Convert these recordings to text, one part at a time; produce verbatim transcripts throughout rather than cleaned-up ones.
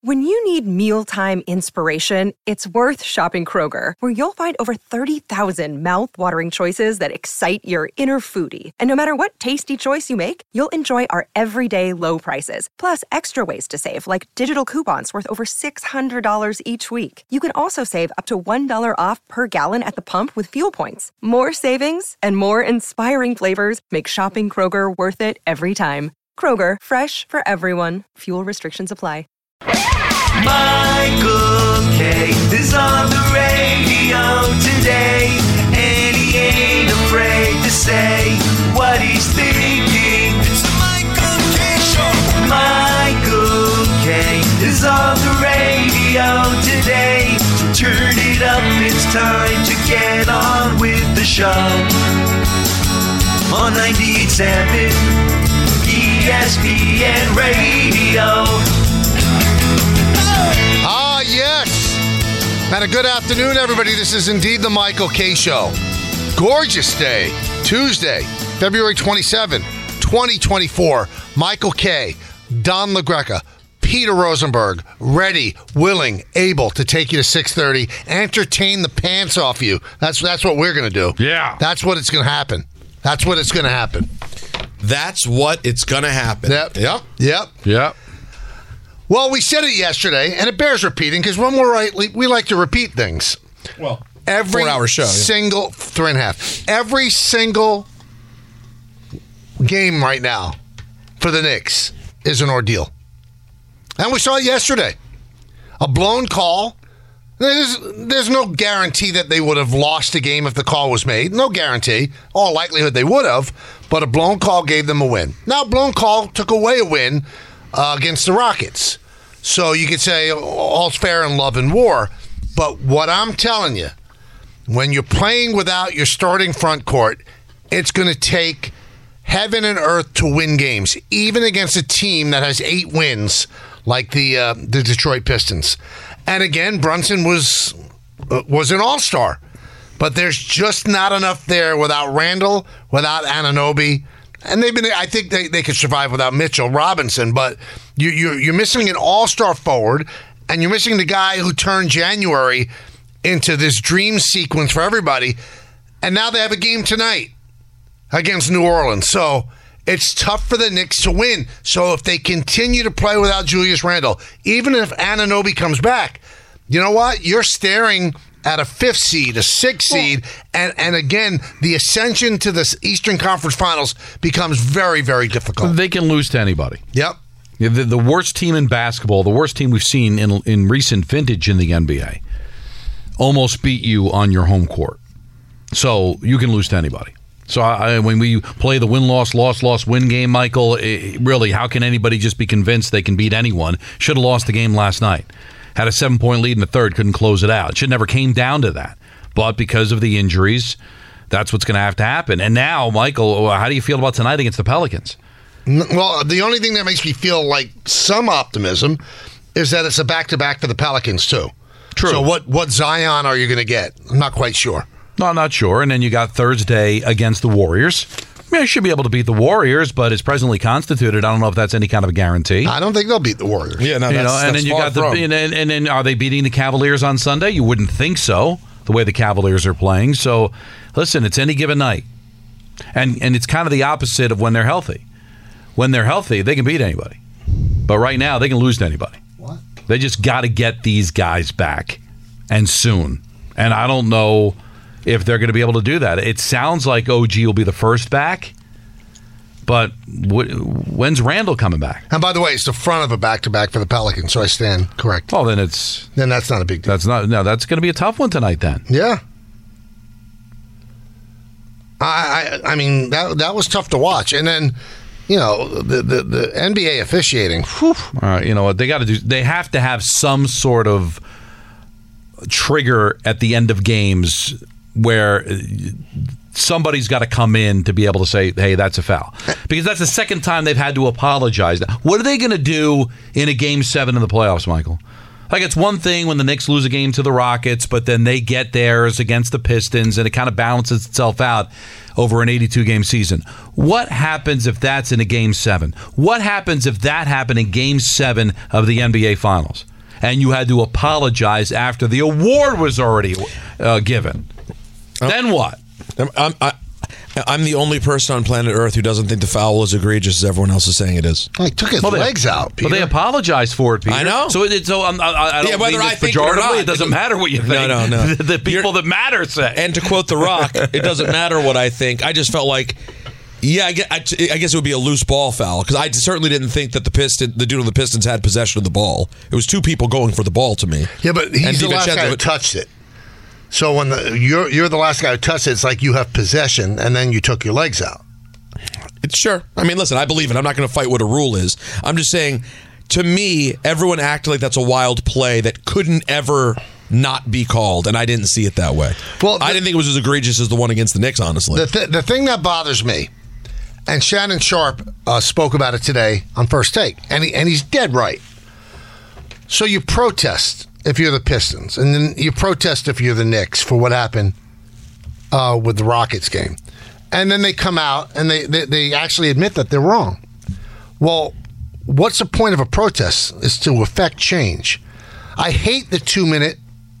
When you need mealtime inspiration, it's worth shopping Kroger, where you'll find over thirty thousand mouth-watering choices that excite your inner foodie. And no matter what tasty choice you make, you'll enjoy our everyday low prices, plus extra ways to save, like digital coupons worth over six hundred dollars each week. You can also save up to one dollar off per gallon at the pump with fuel points. More savings and more inspiring flavors make shopping Kroger worth it every time. Kroger, fresh for everyone. Fuel restrictions apply. Michael K. is on the radio today, and he ain't afraid to say what he's thinking. It's the Michael K. Show. Michael K. is on the radio today, so turn it up, it's time to get on with the show. On ninety-eight point seven E S P N Radio. Ah, yes. And a good afternoon, everybody. This is indeed the Michael K. Show. Gorgeous day. Tuesday, February twenty-seventh, twenty twenty-four. Michael K., Don LaGreca, Peter Rosenberg, ready, willing, able to take you to six thirty, entertain the pants off you. That's, that's what we're going to do. Yeah. That's what it's going to happen. That's what it's going to happen. That's what it's going to happen. Yep. Yep. Yep. Yep. Well, we said it yesterday, and it bears repeating, because when we're right, we like to repeat things. Well, every four-hour show. Yeah. Single, three and a half. Every single game right now for the Knicks is an ordeal. And we saw it yesterday. A blown call. There's, there's no guarantee that they would have lost the game if the call was made. No guarantee. All likelihood they would have, but a blown call gave them a win. Now, a blown call took away a win uh, against the Rockets. So you could say all's fair in love and war. But what I'm telling you, when you're playing without your starting front court, it's going to take heaven and earth to win games, even against a team that has eight wins like the uh, the Detroit Pistons. And again, Brunson was uh, was an all-star. But there's just not enough there without Randall, without Anunoby. And they've been, I think they, they could survive without Mitchell Robinson, but you, you, you're missing an all-star forward, and you're missing the guy who turned January into this dream sequence for everybody. And now they have a game tonight against New Orleans. So it's tough for the Knicks to win. So if they continue to play without Julius Randle, even if Anunoby comes back, you know what? You're staring at a fifth seed, a sixth seed, and, and again, the ascension to the Eastern Conference Finals becomes very, very difficult. They can lose to anybody. Yep. The, the worst team in basketball, the worst team we've seen in, in recent vintage in the N B A, almost beat you on your home court. So you can lose to anybody. So I, when we play the win-loss, loss-loss win game, Michael, it, really, how can anybody just be convinced they can beat anyone? Should have lost the game last night. Had a seven-point lead in the third, couldn't close it out. It should never came down to that. But because of the injuries, that's what's going to have to happen. And now, Michael, how do you feel about tonight against the Pelicans? Well, the only thing that makes me feel like some optimism is that it's a back-to-back for the Pelicans, too. True. So what, what Zion are you going to get? I'm not quite sure. No, I'm not sure. And then you got Thursday against the Warriors. I mean, I should be able to beat the Warriors, but it's presently constituted. I don't know if that's any kind of a guarantee. I don't think they'll beat the Warriors. Yeah, no, that's, you know, and that's then you far got the from. and, and then are they beating the Cavaliers on Sunday? You wouldn't think so, the way the Cavaliers are playing. So, listen, it's any given night, and and it's kind of the opposite of when they're healthy. When they're healthy, they can beat anybody, but right now they can lose to anybody. What? They just got to get these guys back, and soon. And I don't know if they're going to be able to do that. It sounds like O G will be the first back. But w- when's Randall coming back? And by the way, it's the front of a back-to-back for the Pelicans, so I stand correct. Oh, then it's then that's not a big deal. That's not no. That's going to be a tough one tonight. Then, yeah. I, I I mean that that was tough to watch, and then you know the the, the N B A officiating. Whew. All right, you know what they got to do? They have to have some sort of trigger at the end of games where somebody's got to come in to be able to say, hey, that's a foul. Because that's the second time they've had to apologize. What are they going to do in a game seven in the playoffs, Michael? Like, it's one thing when the Knicks lose a game to the Rockets, but then they get theirs against the Pistons, and it kind of balances itself out over an eighty-two game season. What happens if that's in a game seven? What happens if that happened in game seven of the N B A Finals? and you had to apologize after the award was already uh, given. Oh. Then what? I'm, I'm, I, I'm the only person on planet Earth who doesn't think the foul is egregious as everyone else is saying it is. He took his well, legs they, out, Peter. But they apologized for it, Peter. I know. So, it, so um, I, I don't yeah, whether mean this I think it, or not, it doesn't matter what you think. No, no, no. the, the people You're, that matter say. And to quote The Rock, it doesn't matter what I think. I just felt like, yeah, I guess, I guess it would be a loose ball foul because I certainly didn't think that the Piston, the dude on the Pistons had possession of the ball. It was two people going for the ball to me. Yeah, but he's the last guy who touched it. So when the, you're you're the last guy who touched it, it's like you have possession, and then you took your legs out. It's sure. I mean, listen, I believe it. I'm not going to fight what a rule is. I'm just saying, to me, everyone acted like that's a wild play that couldn't ever not be called, and I didn't see it that way. Well, the, I didn't think it was as egregious as the one against the Knicks, honestly. The, th- the thing that bothers me, and Shannon Sharp uh, spoke about it today on First Take, and he, and he's dead right. So you protest if you're the Pistons, and then you protest if you're the Knicks for what happened uh, with the Rockets game. And then they come out and they, they, they actually admit that they're wrong. Well, what's the point of a protest? Is to affect change. I hate the two-minute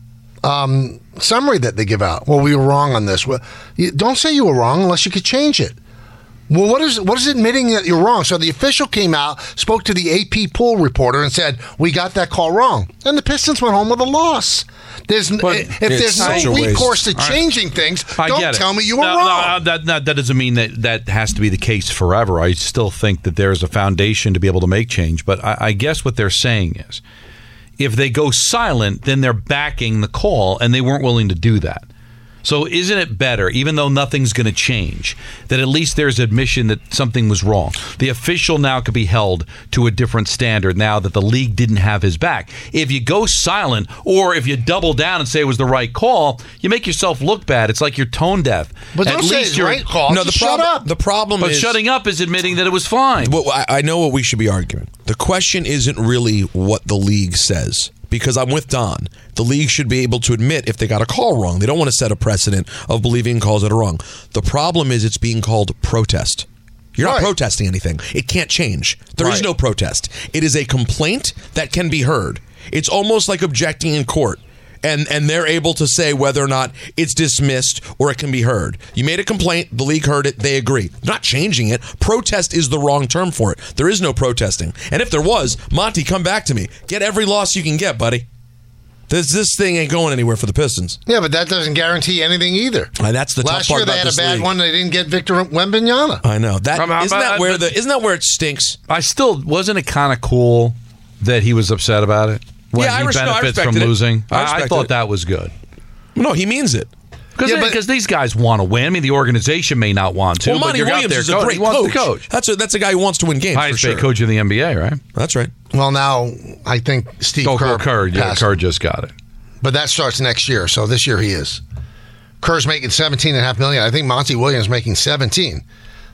um, summary that they give out. Well, we were wrong on this. Well, you, don't say you were wrong unless you could change it. Well, what is what is admitting that you're wrong? So the official came out, spoke to the A P pool reporter, and said, we got that call wrong. And the Pistons went home with a loss. There's but If there's no recourse to changing right. things, I don't tell me you were no, wrong. No, that, that, that doesn't mean that that has to be the case forever. I still think that there's a foundation to be able to make change. But I, I guess what they're saying is, if they go silent, then they're backing the call, and they weren't willing to do that. So isn't it better, even though nothing's going to change, that at least there's admission that something was wrong? The official now could be held to a different standard now that the league didn't have his back. If you go silent, or if you double down and say it was the right call, you make yourself look bad. It's like you're tone deaf. But don't at say least it's you're right call. No, the shut problem, up. The problem but is... But shutting up is admitting that it was fine. Well, I, I know what we should be arguing. The question isn't really what the league says. Because I'm with Don. The league should be able to admit if they got a call wrong. They don't want to set a precedent of believing calls that are wrong. The problem is it's being called protest. You're right. Not protesting anything. It can't change. There right. is no protest. It is a complaint that can be heard. It's almost like objecting in court. And and they're able to say whether or not it's dismissed or it can be heard. You made a complaint, the league heard it, they agree. They're not changing it. Protest is the wrong term for it. There is no protesting. And if there was, Monty, come back to me. Get every loss you can get, buddy. This this thing ain't going anywhere for the Pistons. Yeah, but that doesn't guarantee anything either. And that's the Last tough part year they about had this a bad league. one. They didn't get Victor Wembanyama. I know that. Come on, isn't but- that where but- the isn't that where it stinks? I still, wasn't it kind of cool that he was upset about it? When Yeah, I he res- no, I benefits from respected it. losing. I I, I respected thought it. that was good. No, he means it. Because Yeah, but- these guys want to win. I mean, the organization may not want to, Well, but Monty you're out Williams there is a coach- great he wants coach. to coach. That's a that's a guy who wants to win games. Highest for paid sure. coach in the N B A, right? That's right. Well, now I think Steve Oh, Kerr, Kerr, yeah, passed Kerr him. just got it. But that starts next year. So this year he is. Kerr's making seventeen and a half million. I think Monty Williams making seventeen.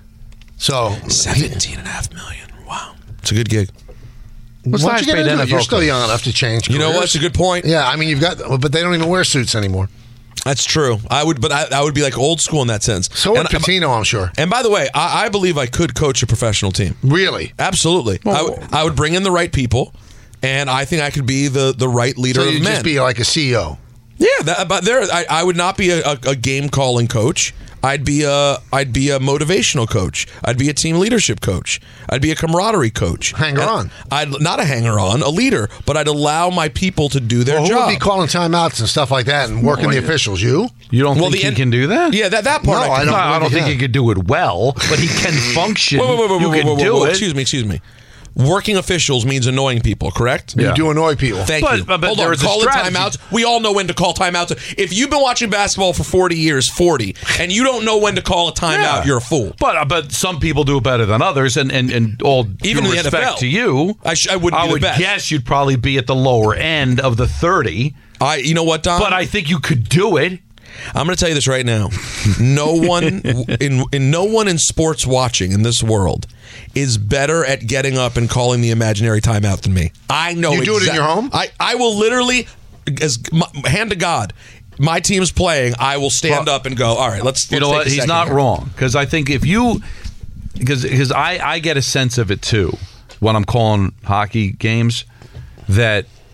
So Seventeen and a half million. Wow, it's a good gig. What's Once the you get highest paid into N it, F L you're still coach? young enough to change. You know careers. what? It's a good point. Yeah, I mean you've got, but they don't even wear suits anymore. That's true. I would, but I, I would be like old school in that sense. So would and, Patino, I'm sure. and by the way, I, I believe I could coach a professional team. Really? Absolutely. I, would, I would bring in the right people, and I think I could be the, the right leader So of you'd men. just be like a C E O. Yeah, that, but there, I, I would not be a, a, a game calling coach. I'd be a, I'd be a motivational coach. I'd be a team leadership coach. I'd be a camaraderie coach. Hanger And on. I'd not a hanger on, a leader, but I'd allow my people to do their Well, who job. would be calling timeouts and stuff like that and working the officials? You? You don't Well, think the he en- can do that? Yeah, that that part. No, I, I can- don't I don't believe think he he can. could do it well, but he can function. Wait, wait, wait, wait, you wait, can wait, wait, do wait, it. Excuse me, excuse me. Working officials means annoying people, correct? You do annoy people. Thank But- you. but- but Hold there on. is a Calling strategy. timeouts. We all know when to call timeouts. If you've been watching basketball for forty years, forty, and you don't know when to call a timeout, Yeah. you're a fool. But uh, but some people do it better than others, and and, and all Even due in the respect N F L. to you, I, sh- I wouldn't I be would the best. guess you'd probably be at the lower end of the thirty. I, you know what, Don? But I think you could do it. I'm going to tell you this right now. No one in in no one in sports watching in this world is better at getting up and calling the imaginary timeout than me. I know. You do it in exact- your home? I, I will literally, as my, hand to God, my team's playing. I will stand Well, up and go. All right, let's. You let's know take what? a He's second not here." wrong, because I think if you, because because I I get a sense of it too when I'm calling hockey games that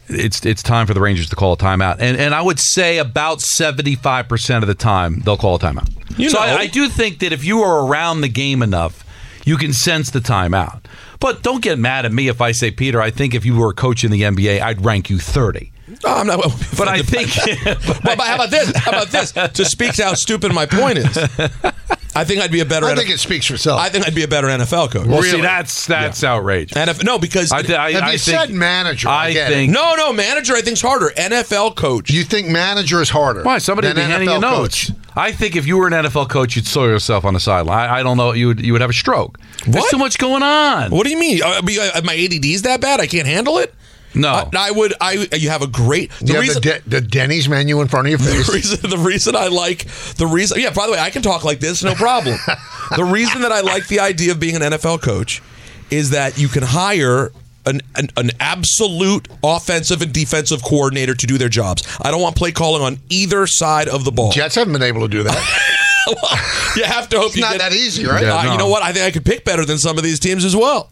it's it's time for the Rangers to call a timeout. And and I would say about seventy-five percent of the time they'll call a timeout. You so know. I, I do think that if you are around the game enough, you can sense the timeout. But don't get mad at me if I say, Peter, I think if you were a coach in the N B A, I'd rank you thirty. No, I'm not. But I think. but, but how about this? How about this? To speak to how stupid my point is, I think I'd be a better. I N F L think it speaks for itself. I think I'd be a better N F L coach. Well, Really? see, that's that's outrageous. N F L no, because I, th- I, Have I you think, said manager? I, I get it. think. no, no, manager. I think's harder. N F L coach. You think manager is harder? Why? Somebody would than be handing you N F L notes. coach? I think if you were an N F L coach, you'd slow yourself on the sideline. I, I don't know. You would you would have a stroke. There's What? too much going on. What do you mean? Uh, be- uh, my A D D is that bad? I can't handle it. No. Uh, I would. I. You have a great. The You have reason. the, De- the Denny's menu in front of your The face. reason, the reason I like the reason, yeah. By the way, I can talk like this, no problem. The reason that I like the idea of being an N F L coach is that you can hire an, an an absolute offensive and defensive coordinator to do their jobs. I don't want play calling on either side of the ball. Jets haven't been able to do that. You have to hope It's you not get, that easy, right? Yeah. Uh, no. You know what? I think I could pick better than some of these teams as well.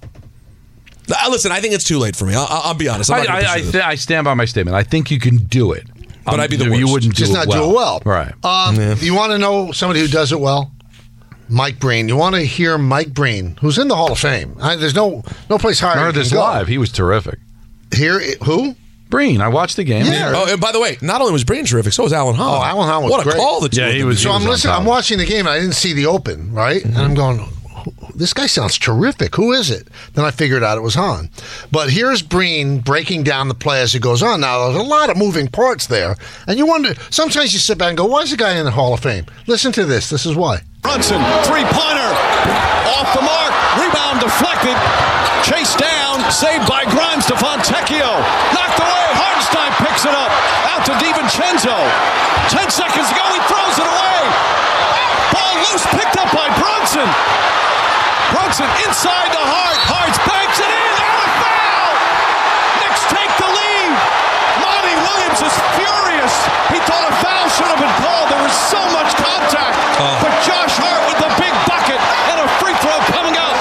Uh, listen, I think it's too late for me. I'll, I'll be honest. I'm I, not gonna I, I, pursue this. th- I stand by my statement. I think you can do it. But Um, I'd be the You worst. wouldn't Just do not it well. do it well. Right. Um, You want to know somebody who does it well? Mike Breen. You want to hear Mike Breen, who's in the Hall of Fame. I, there's no no place higher. I you heard can this go. live. He was terrific. Here, who? Breen. I watched the game. Yeah. Oh, and by the way, not only was Breen terrific, so was Alan Hahn. Oh, Alan Hahn was What a great. call! The two Yeah, of he them was- did. So I'm on listening. top. I'm watching the game. And I didn't see the open, right? And I'm going, this guy sounds terrific. Who is it? Then I figured out it was Hahn. But here's Breen breaking down the play as it goes on. Now, there's a lot of moving parts there. And you wonder, sometimes you sit back and go, why is the guy in the Hall of Fame? Listen to this. This is why. Brunson, three-pointer, off the mark, rebound deflected, chased down, saved by Grimes to Fontecchio, knocked away, Hartenstein picks it up, out to DiVincenzo, ten seconds to go, he throws it away, ball loose, picked up by Brunson, Brunson inside the Hart, Hart's banks it in, and a foul! Knicks take the lead, Monty Williams is furious, he thought a foul should have been called, there was so much contact. But Josh Hart with the big bucket and a free throw coming up.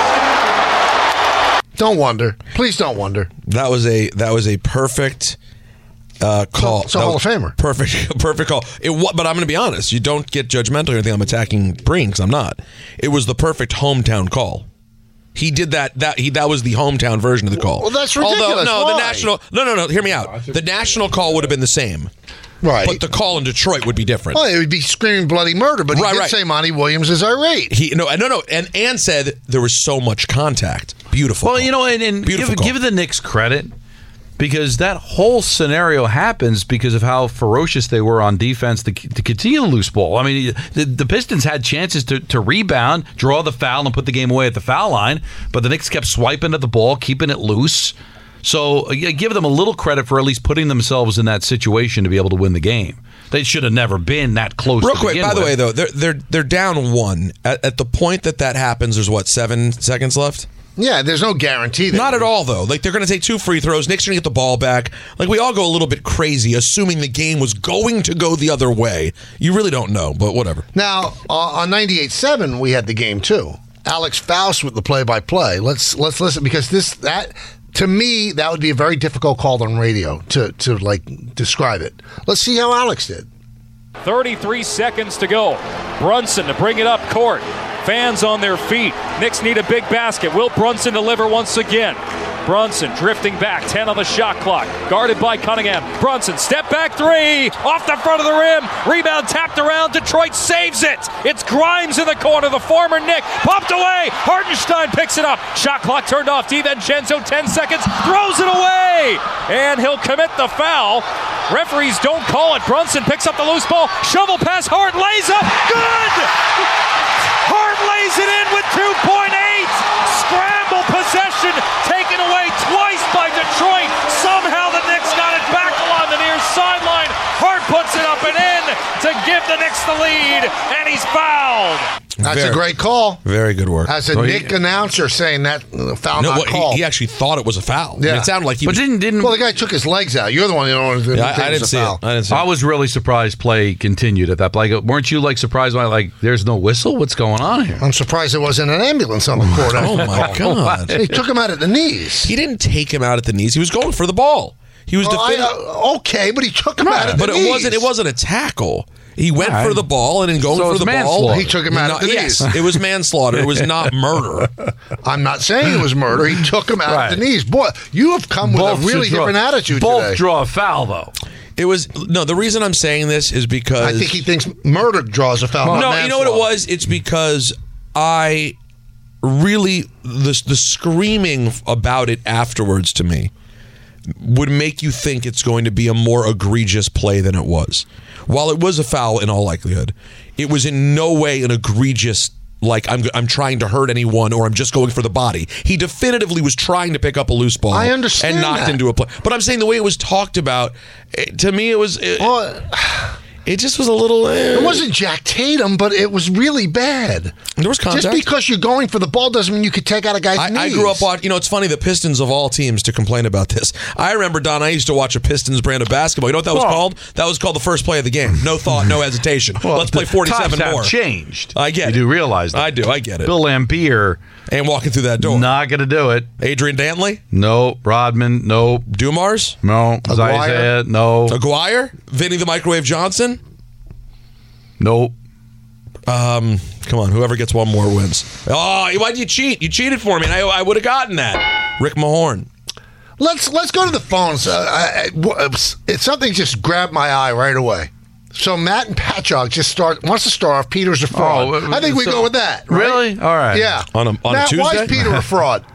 Don't wonder. Please don't wonder. That was a that was a perfect uh, call. it's a That Hall was of Famer. Perfect, perfect call. It wa- but I'm going to be honest. You don't get judgmental or anything. I'm attacking Breen because I'm not. It was the perfect hometown call. He did that. That he that was the hometown version of the call. Well, that's Although ridiculous. no, the Why? national. No, no, no. Hear me out. The national call would have been the same, Right. but the call in Detroit would be different. well, it would be screaming bloody murder, but he Right, did right. say Monty Williams is irate. He no, no, no. And Ann said there was so much contact. Beautiful. Well, call. you know, and, and Beautiful give, call. give the Knicks credit because that whole scenario happens because of how ferocious they were on defense to, to continue the loose ball. I mean, the, the Pistons had chances to, to rebound, draw the foul, and put the game away at the foul line, but the Knicks kept swiping at the ball, keeping it loose. So uh, give them a little credit for at least putting themselves in that situation to be able to win the game. They should have never been that close. Real to quick, begin by the with. way, though, they're they're they're down one at, at the point that that happens. There's what seven seconds left. Yeah, there's no guarantee. That Not at all, though. Like they're going to take two free throws. Knicks are going to get the ball back. Like we all go a little bit crazy, assuming the game was going to go the other way. You really don't know, but whatever. Now, uh, on ninety-eight seven, we had the game too. Alex Faust with the play-by-play. Let's let's listen because this that to me that would be a very difficult call on radio to to like describe it. Let's see how Alex did. thirty-three seconds to go. Brunson to bring it up court. Fans on their feet. Knicks need a big basket. Will Brunson deliver once again? Brunson drifting back. ten on the shot clock. Guarded by Cunningham. Brunson, step back three. Off the front of the rim. Rebound tapped around. Detroit saves it. It's Grimes in the corner. The former Knick. Pumped away. Hartenstein picks it up. Shot clock turned off. DiVincenzo, ten seconds. Throws it away. And he'll commit the foul. Referees don't call it. Brunson picks up the loose ball. Shovel pass. Hart lays up. Good! Hart lays it in with two point eight. Scramble possession taken away twice by Detroit. Somehow the Knicks got it back along the near sideline. Hart puts it up and in to give the Knicks the lead, and he's fouled. That's Very- a great call. Very good work. As a Well, he- Nick announcer saying that uh, foul no, not what, called. he, he actually thought it was a foul. I mean, Yeah. it sounded like he But was. didn't didn't well, the guy took his legs out. You're the one who knows Yeah, I, I didn't see foul. it. I didn't see I it. was really surprised play continued at that play. Weren't you like surprised by like there's no whistle? What's going on here? I'm surprised there wasn't an ambulance on the court. Oh my god! He took him out at the knees. He didn't take him out at the knees. He was going for the ball. He was Well, I, defending. uh, okay, but he took him out of the but it knees. wasn't. It wasn't a tackle. He went Right. for the ball, and in going So for it's the ball, manslaughter. He took him out of the yes, knees. it was manslaughter. It was not murder. I'm not saying it was murder. He took him out Right. of the knees. Boy, you have come with Both a really should draw- different attitude Both today. draw a foul, though. It was no. The reason I'm saying this is because I think he thinks murder draws a foul. no. not You know what it manslaughter. was? It's because I really the the screaming about it afterwards to me would make you think it's going to be a more egregious play than it was. While it was a foul in all likelihood, it was in no way an egregious, like I'm I'm trying to hurt anyone or I'm just going for the body. He definitively was trying to pick up a loose ball. I understand and knocked that. into a play. But I'm saying the way it was talked about, it, to me, it was it, Well, it just was a little. Eh. it wasn't Jack Tatum, but it was really bad. There was contact. Just because you're going for the ball doesn't mean you could take out a guy's I, knees. I grew up watching, you know, it's funny, the Pistons of all teams to complain about this. I remember, Don, I used to watch a Pistons brand of basketball. You know what that was Whoa. called? That was called the first play of the game. No thought, no hesitation. Well, Let's play the forty-seven times have more. changed. I get You it. do realize that. I do. I get it. Bill Lampier, And walking through that door. not going to do it. Adrian Dantley? No. Rodman, no. Dumars? No. Aguirre? Isaiah, no. Aguirre? Vinny the Microwave Johnson? Nope. Um, come on, whoever gets one more wins. Oh, why'd you cheat? You cheated for me, and I, I would have gotten that. Rick Mahorn. Let's let's go to the phones. Uh, I, I, it's something just grabbed my eye right away. So Matt and Patchogue just start wants to start off Peter's a fraud. Oh, I think we so- go with that. Right? Really? All right. Yeah. On a- on a Matt, why Tuesday? is Peter a fraud?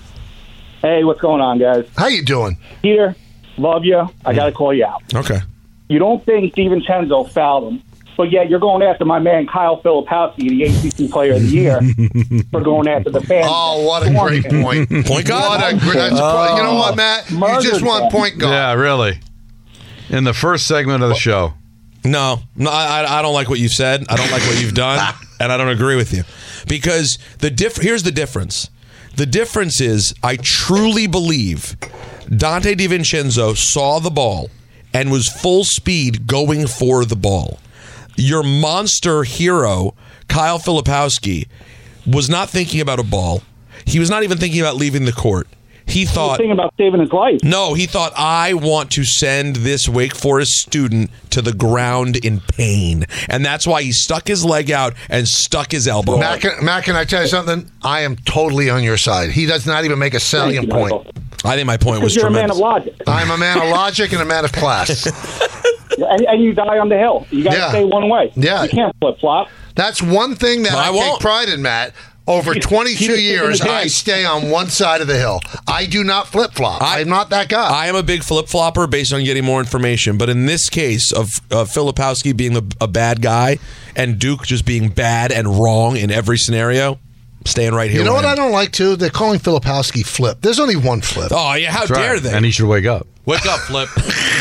Hey, what's going on, guys? How you doing? Peter, love you. I got to call you out. Okay. You don't think DiVincenzo fouled him, but yet you're going after my man Kyle Filipowski, the A C C Player of the Year, for going after the fans. Oh, what a great point. Point guard? What a great, that's a point. You know what, Matt? You just Murdered want that. point guard. Yeah, really. In the first segment of the show. No, no, I, I don't like what you've said. I don't like what you've done, and I don't agree with you. Because the diff- here's the difference. The difference is I truly believe Dante DiVincenzo saw the ball and was full speed going for the ball. Your monster hero, Kyle Filipowski, was not thinking about a ball. He was not even thinking about leaving the court. He He's thought, thinking about saving his life. no, he thought, I want to send this Wake Forest student to the ground in pain. And that's why he stuck his leg out and stuck his elbow Matt out. can, Matt, can I tell you something? I am totally on your side. He does not even make a salient Thank you, point. Michael. I think my point was Because you're a man tremendous. of logic, I'm a man of logic and a man of class. and, and you die on the hill. You got to Yeah. stay one way. Yeah. You can't flip flop. That's one thing that No, I, I take won't. pride in, Matt. Over He- twenty-two he just years, didn't I advance. stay on one side of the hill. I do not flip flop. I- I'm not that guy. I am a big flip flopper based on getting more information. But in this case of uh, Filipowski being a, a bad guy and Duke just being bad and wrong in every scenario, staying right here. you know with what I him. don't like too? They're calling Filipowski flip. There's only one flip. Oh, yeah, how That's dare right. they? And he should wake up. Wake up, Flip.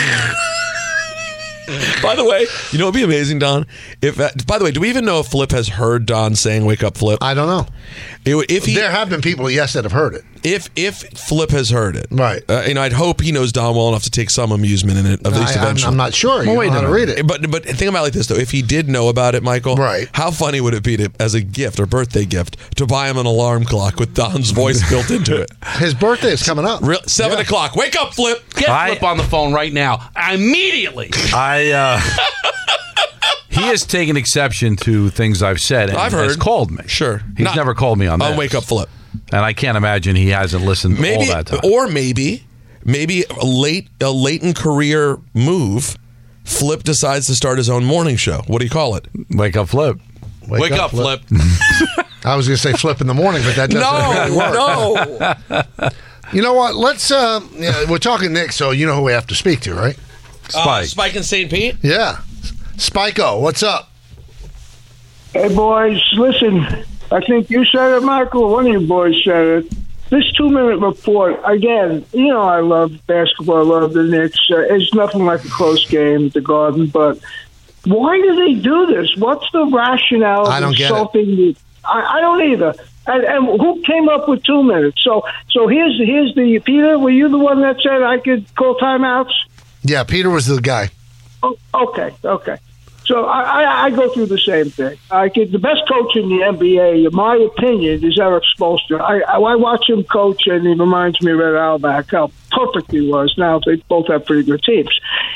By the way, you know what'd be amazing, Don? If uh, by the way, do we even know if Flip has heard Don saying "Wake up, Flip"? I don't know. It- if he, There have been people, yes, that have heard it. if if Flip has heard it, Right. Uh, you know, I'd hope he knows Don well enough to take some amusement in it, at least I, I'm, eventually. I'm not sure. You Well, wait know a how to minute. read it. But but think about it like this though: if he did know about it, Michael, Right. How funny would it be to, as a gift or birthday gift, to buy him an alarm clock with Don's voice built into it? His birthday is coming up. Real, Seven Yeah. o'clock. Wake up, Flip. Get I- Flip on the phone right now. Immediately. I uh, he has taken exception to things I've said. And I've has heard. called me. Sure. He's Not- never called me on On this. Wake Up, Flip. And I can't imagine he hasn't listened Maybe, all that time. or maybe, maybe a late, a late in career move. Flip decides to start his own morning show. What do you call it? Wake up, Flip. Wake, up, Flip. I was going to say flip in the morning, but that doesn't really work. no. You know what? Let's. Uh, yeah, we're talking Nick, so you know who we have to speak to, right? Uh, Spike. Spike and Saint Pete. Yeah, Spiko, what's up? Hey, boys, listen. I think you said it, Michael. One of you boys said it. This two-minute report, again, you know I love basketball. I love the Knicks. Uh, it's nothing like a close game at the Garden, but why do they do this? What's the rationale of I don't get it. insulting the... I, I don't either. And, and who came up with two minutes? So so here's, here's the... Peter, were you the one that said I could call timeouts? Yeah, Peter was the guy. Oh, okay, okay. So I, I, I go through the same thing. I get the best coach in the N B A, in my opinion, is Eric Spoelstra. I, I, I watch him coach, and he reminds me of Ed Auerbach. How perfectly was. Now they both have pretty good teams.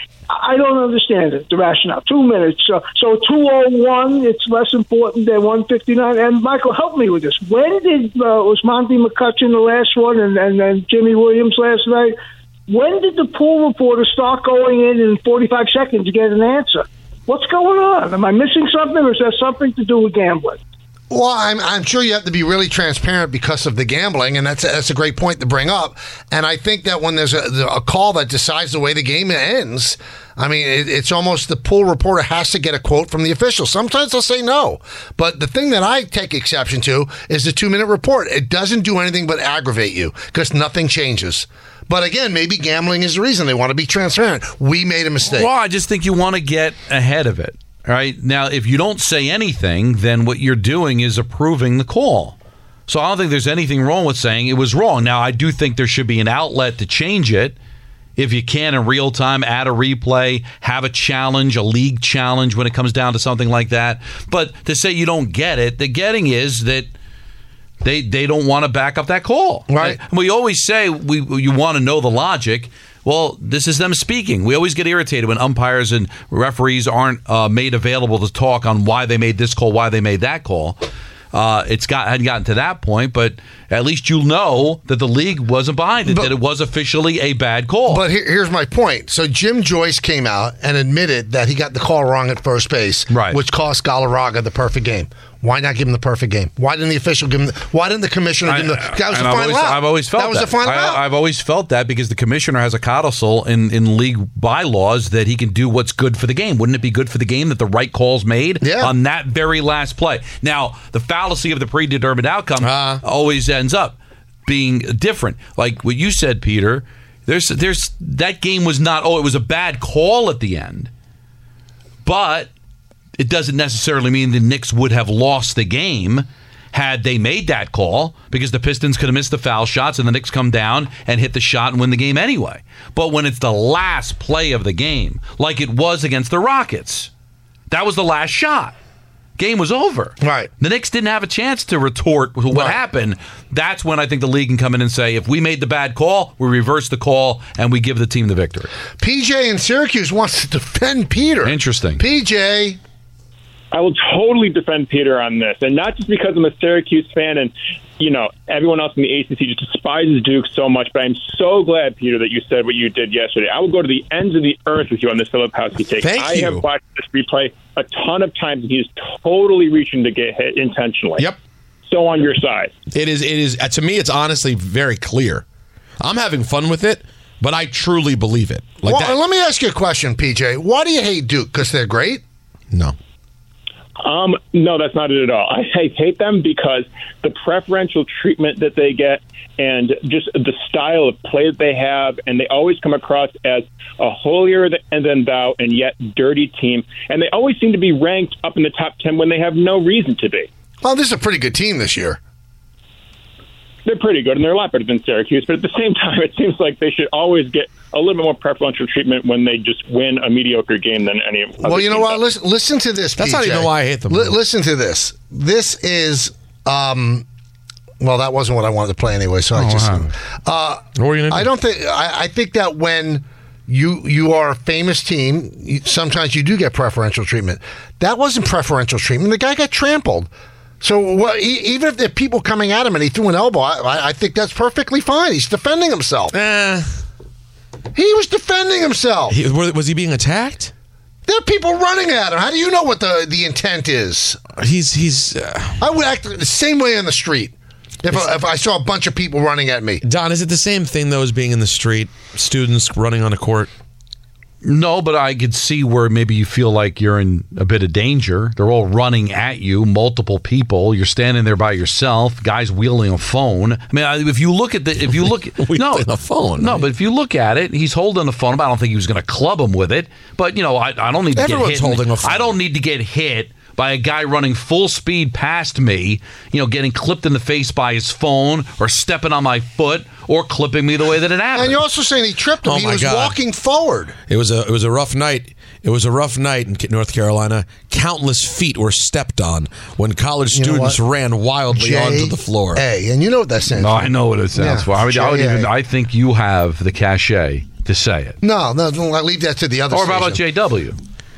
I don't understand it, the rationale. Two minutes. So, so two oh one, it's less important than one fifty-nine. And, Michael, help me with this. When did, uh, was Monty McCutcheon the last one and, and, and Jimmy Williams last night? When did the pool reporter start going in in forty-five seconds to get an answer? What's going on? Am I missing something, or is that something to do with gambling? Well, I'm, I'm sure you have to be really transparent because of the gambling, and that's a, that's a great point to bring up. And I think that when there's a, a call that decides the way the game ends, I mean, it, it's almost the pool reporter has to get a quote from the official. Sometimes they'll say no. But the thing that I take exception to is the two-minute report. It doesn't do anything but aggravate you because nothing changes. But again, maybe gambling is the reason. They want to be transparent. We made a mistake. Well, I just think you want to get ahead of it. All right. Now, if you don't say anything, then what you're doing is approving the call. So I don't think there's anything wrong with saying it was wrong. Now, I do think there should be an outlet to change it. If you can, in real time, add a replay, have a challenge, a league challenge when it comes down to something like that. But to say you don't get it, the getting is that they they don't want to back up that call. Right. And we always say we you want to know the logic. Well, this is them speaking. We always get irritated when umpires and referees aren't uh, made available to talk on why they made this call, why they made that call. Uh, it's got hadn't gotten to that point, but at least you'll know that the league wasn't behind it, but, that it was officially a bad call. But here, here's my point. So Jim Joyce came out and admitted that he got the call wrong at first base, right, which cost Galarraga the perfect game. Why not give him the perfect game? Why didn't the official give him the, why didn't the commissioner give him the that was the I've final always, out? I've always felt that. was that. the final I, out. I've always felt that because the commissioner has a codicil in, in league bylaws that he can do what's good for the game. Wouldn't it be good for the game that the right call's made yeah. on that very last play? Now, the fallacy of the predetermined outcome uh, always ends up being different. Like what you said, Peter, there's there's that game was not, oh, it was a bad call at the end. But it doesn't necessarily mean the Knicks would have lost the game had they made that call, because the Pistons could have missed the foul shots and the Knicks come down and hit the shot and win the game anyway. But when it's the last play of the game, like it was against the Rockets, that was the last shot. Game was over. Right. The Knicks didn't have a chance to retort what right. happened. That's when I think the league can come in and say, if we made the bad call, we reverse the call and we give the team the victory. P J in Syracuse wants to defend Peter. Interesting. P J. I will totally defend Peter on this, and not just because I'm a Syracuse fan and, you know, everyone else in the A C C just despises Duke so much, but I'm so glad, Peter, that you said what you did yesterday. I will go to the ends of the earth with you on this Filipowski take. Thank I you. have watched this replay a ton of times, and he is totally reaching to get hit intentionally. Yep. So on your side. It is, it is, uh, to me, it's honestly very clear. I'm having fun with it, but I truly believe it. Like well, that. Let me ask you a question, P J. Why do you hate Duke? Because they're great? No. Um, no, that's not it at all. I hate them because the preferential treatment that they get and just the style of play that they have, and they always come across as a holier than thou and yet dirty team, and they always seem to be ranked up in the top ten when they have no reason to be. Well, this is a pretty good team this year. They're pretty good, and they're a lot better than Syracuse, but at the same time, it seems like they should always get a little bit more preferential treatment when they just win a mediocre game than any other Well, you know what? does. Listen, listen to this, That's P J. not even why I hate them. L- listen to this. This is, um, well, that wasn't what I wanted to play anyway, so I Oh, just... wow. Uh, What were you gonna do? I don't think... I, I think that when you you are a famous team, you, sometimes you do get preferential treatment. That wasn't preferential treatment. The guy got trampled. So what, he, even if there are people coming at him and he threw an elbow, I, I think that's perfectly fine. He's defending himself. Eh. He was defending himself. He, was he being attacked? There are people running at him. How do you know what the, the intent is? He's he's. Uh, I would act the same way on the street if I, if I saw a bunch of people running at me. Don, is it the same thing though as being in the street? Students running on a court. No, but I could see where maybe you feel like you're in a bit of danger. They're all running at you, multiple people. You're standing there by yourself. Guys wielding a phone. I mean, if you look at the, if you look, no, a phone. no, but if you look at it, he's holding the phone. I don't think he was going to club him with it. But you know, I, I don't need to Everyone's get hit. holding a phone. I don't need to get hit by a guy running full speed past me, you know, getting clipped in the face by his phone or stepping on my foot or clipping me the way that it happened. And you're also saying he tripped him. Oh he my was God. walking forward. It was a it was a rough night. It was a rough night in North Carolina. Countless feet were stepped on when college You know students what? ran wildly J onto the floor. A, and you know what that stands No, for. I know what it stands Yeah, for. I, would, I, would J A. even, I think you have the cachet to say it. No, no, no, I leave that to the other Or how about station. J W?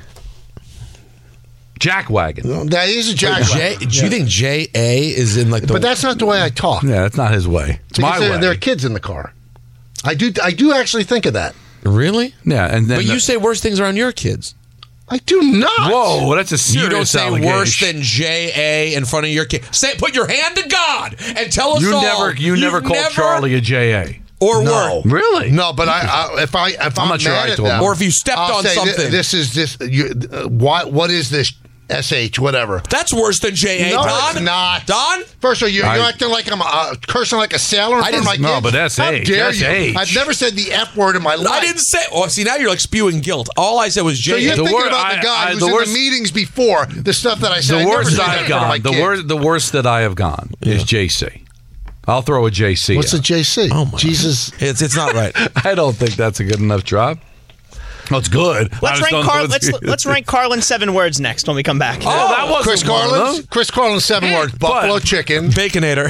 Jackwagon. That is a jack. J, do you think J A is in like the? But that's not the way I talk. Yeah, that's not his way. It's my Because there, way. there are kids in the car. I do. I do actually think of that. Really? Yeah, and then But you say worse things around your kids. I do not. Whoa, that's a serious You don't say allegation. worse than J A in front of your kid. Say, put your hand to God and tell us You all. never, you You've never called Charlie a J A. or No. word. Really? No, but I, I if I if I'm, not sure mad I at told them, him. Or if you stepped I'll on say, something. "Th- This is this. You, uh, what what is this? S H whatever. That's worse than J A. No, Don? it's not. Don? First of all, you're, I- you're acting like I'm uh, cursing like a sailor in I front of my didn't- kids. no, but that's How H. dare That's you? H. I've never said the F word in my life. I didn't say. Oh, see, now you're like spewing guilt. All I said was So J A. you're The thinking wor- about I- the guy I- who's the in worst- the meetings before the stuff that I said. The I never worst said that I've in front of my gone, the kids. worst, the worst that I have gone is J C. I'll throw a J C. What's a out. J C? Oh my Jesus. It's it's not right. I don't think that's a good enough drop. Well, it's good. I Let's just rank don't know Carl. if Let's it's- let's rank Carlin seven words next when we come back. Oh, that wasn't Chris one of Carlin's them. Chris Carlin's seven words: buffalo chicken, Baconator.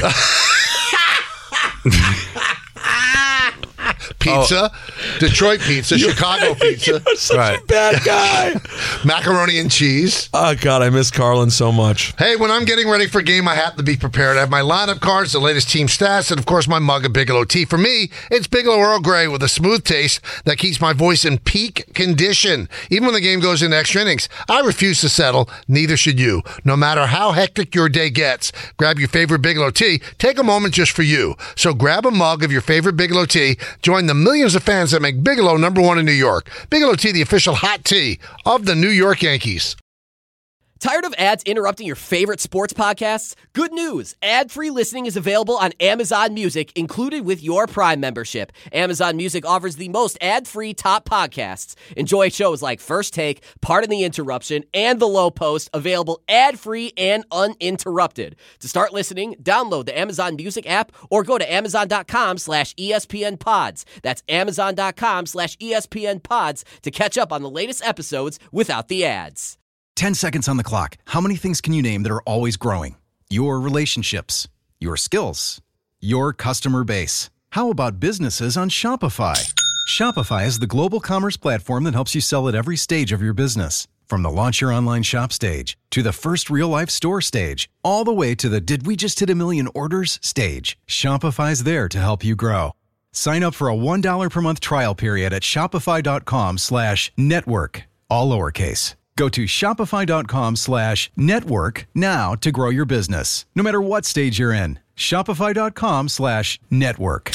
pizza, Detroit pizza, Chicago pizza, Right. Bad guy. macaroni and cheese. Oh God, I miss Carlin so much. Hey, when I'm getting ready for a game, I have to be prepared. I have my lineup cards, the latest team stats, and of course my mug of Bigelow tea. For me, it's Bigelow Earl Grey with a smooth taste that keeps my voice in peak condition. Even when the game goes into extra innings, I refuse to settle. Neither should you. No matter how hectic your day gets, grab your favorite Bigelow tea. Take a moment just for you. So grab a mug of your favorite Bigelow tea. Join the millions of fans that make Bigelow number one in New York. Bigelow tea, the official hot tea of the New York Yankees. Tired of ads interrupting your favorite sports podcasts? Good news! Ad-free listening is available on Amazon Music, included with your Prime membership. Amazon Music offers the most ad-free top podcasts. Enjoy shows like First Take, Pardon the Interruption, and The Low Post, available ad-free and uninterrupted. To start listening, download the Amazon Music app or go to amazon.com slash ESPN pods. That's amazon.com slash ESPN pods to catch up on the latest episodes without the ads. ten seconds on the clock. How many things can you name that are always growing? Your relationships, your skills, your customer base. How about businesses on Shopify? Shopify is the global commerce platform that helps you sell at every stage of your business. From the launch your online shop stage to the first real life store stage, all the way to the did we just hit a million orders stage. Shopify's there to help you grow. Sign up for a one dollar per month trial period at shopify.com slash network, all lowercase. Go to shopify.com slash network now to grow your business, no matter what stage you're in. Shopify.com slash network.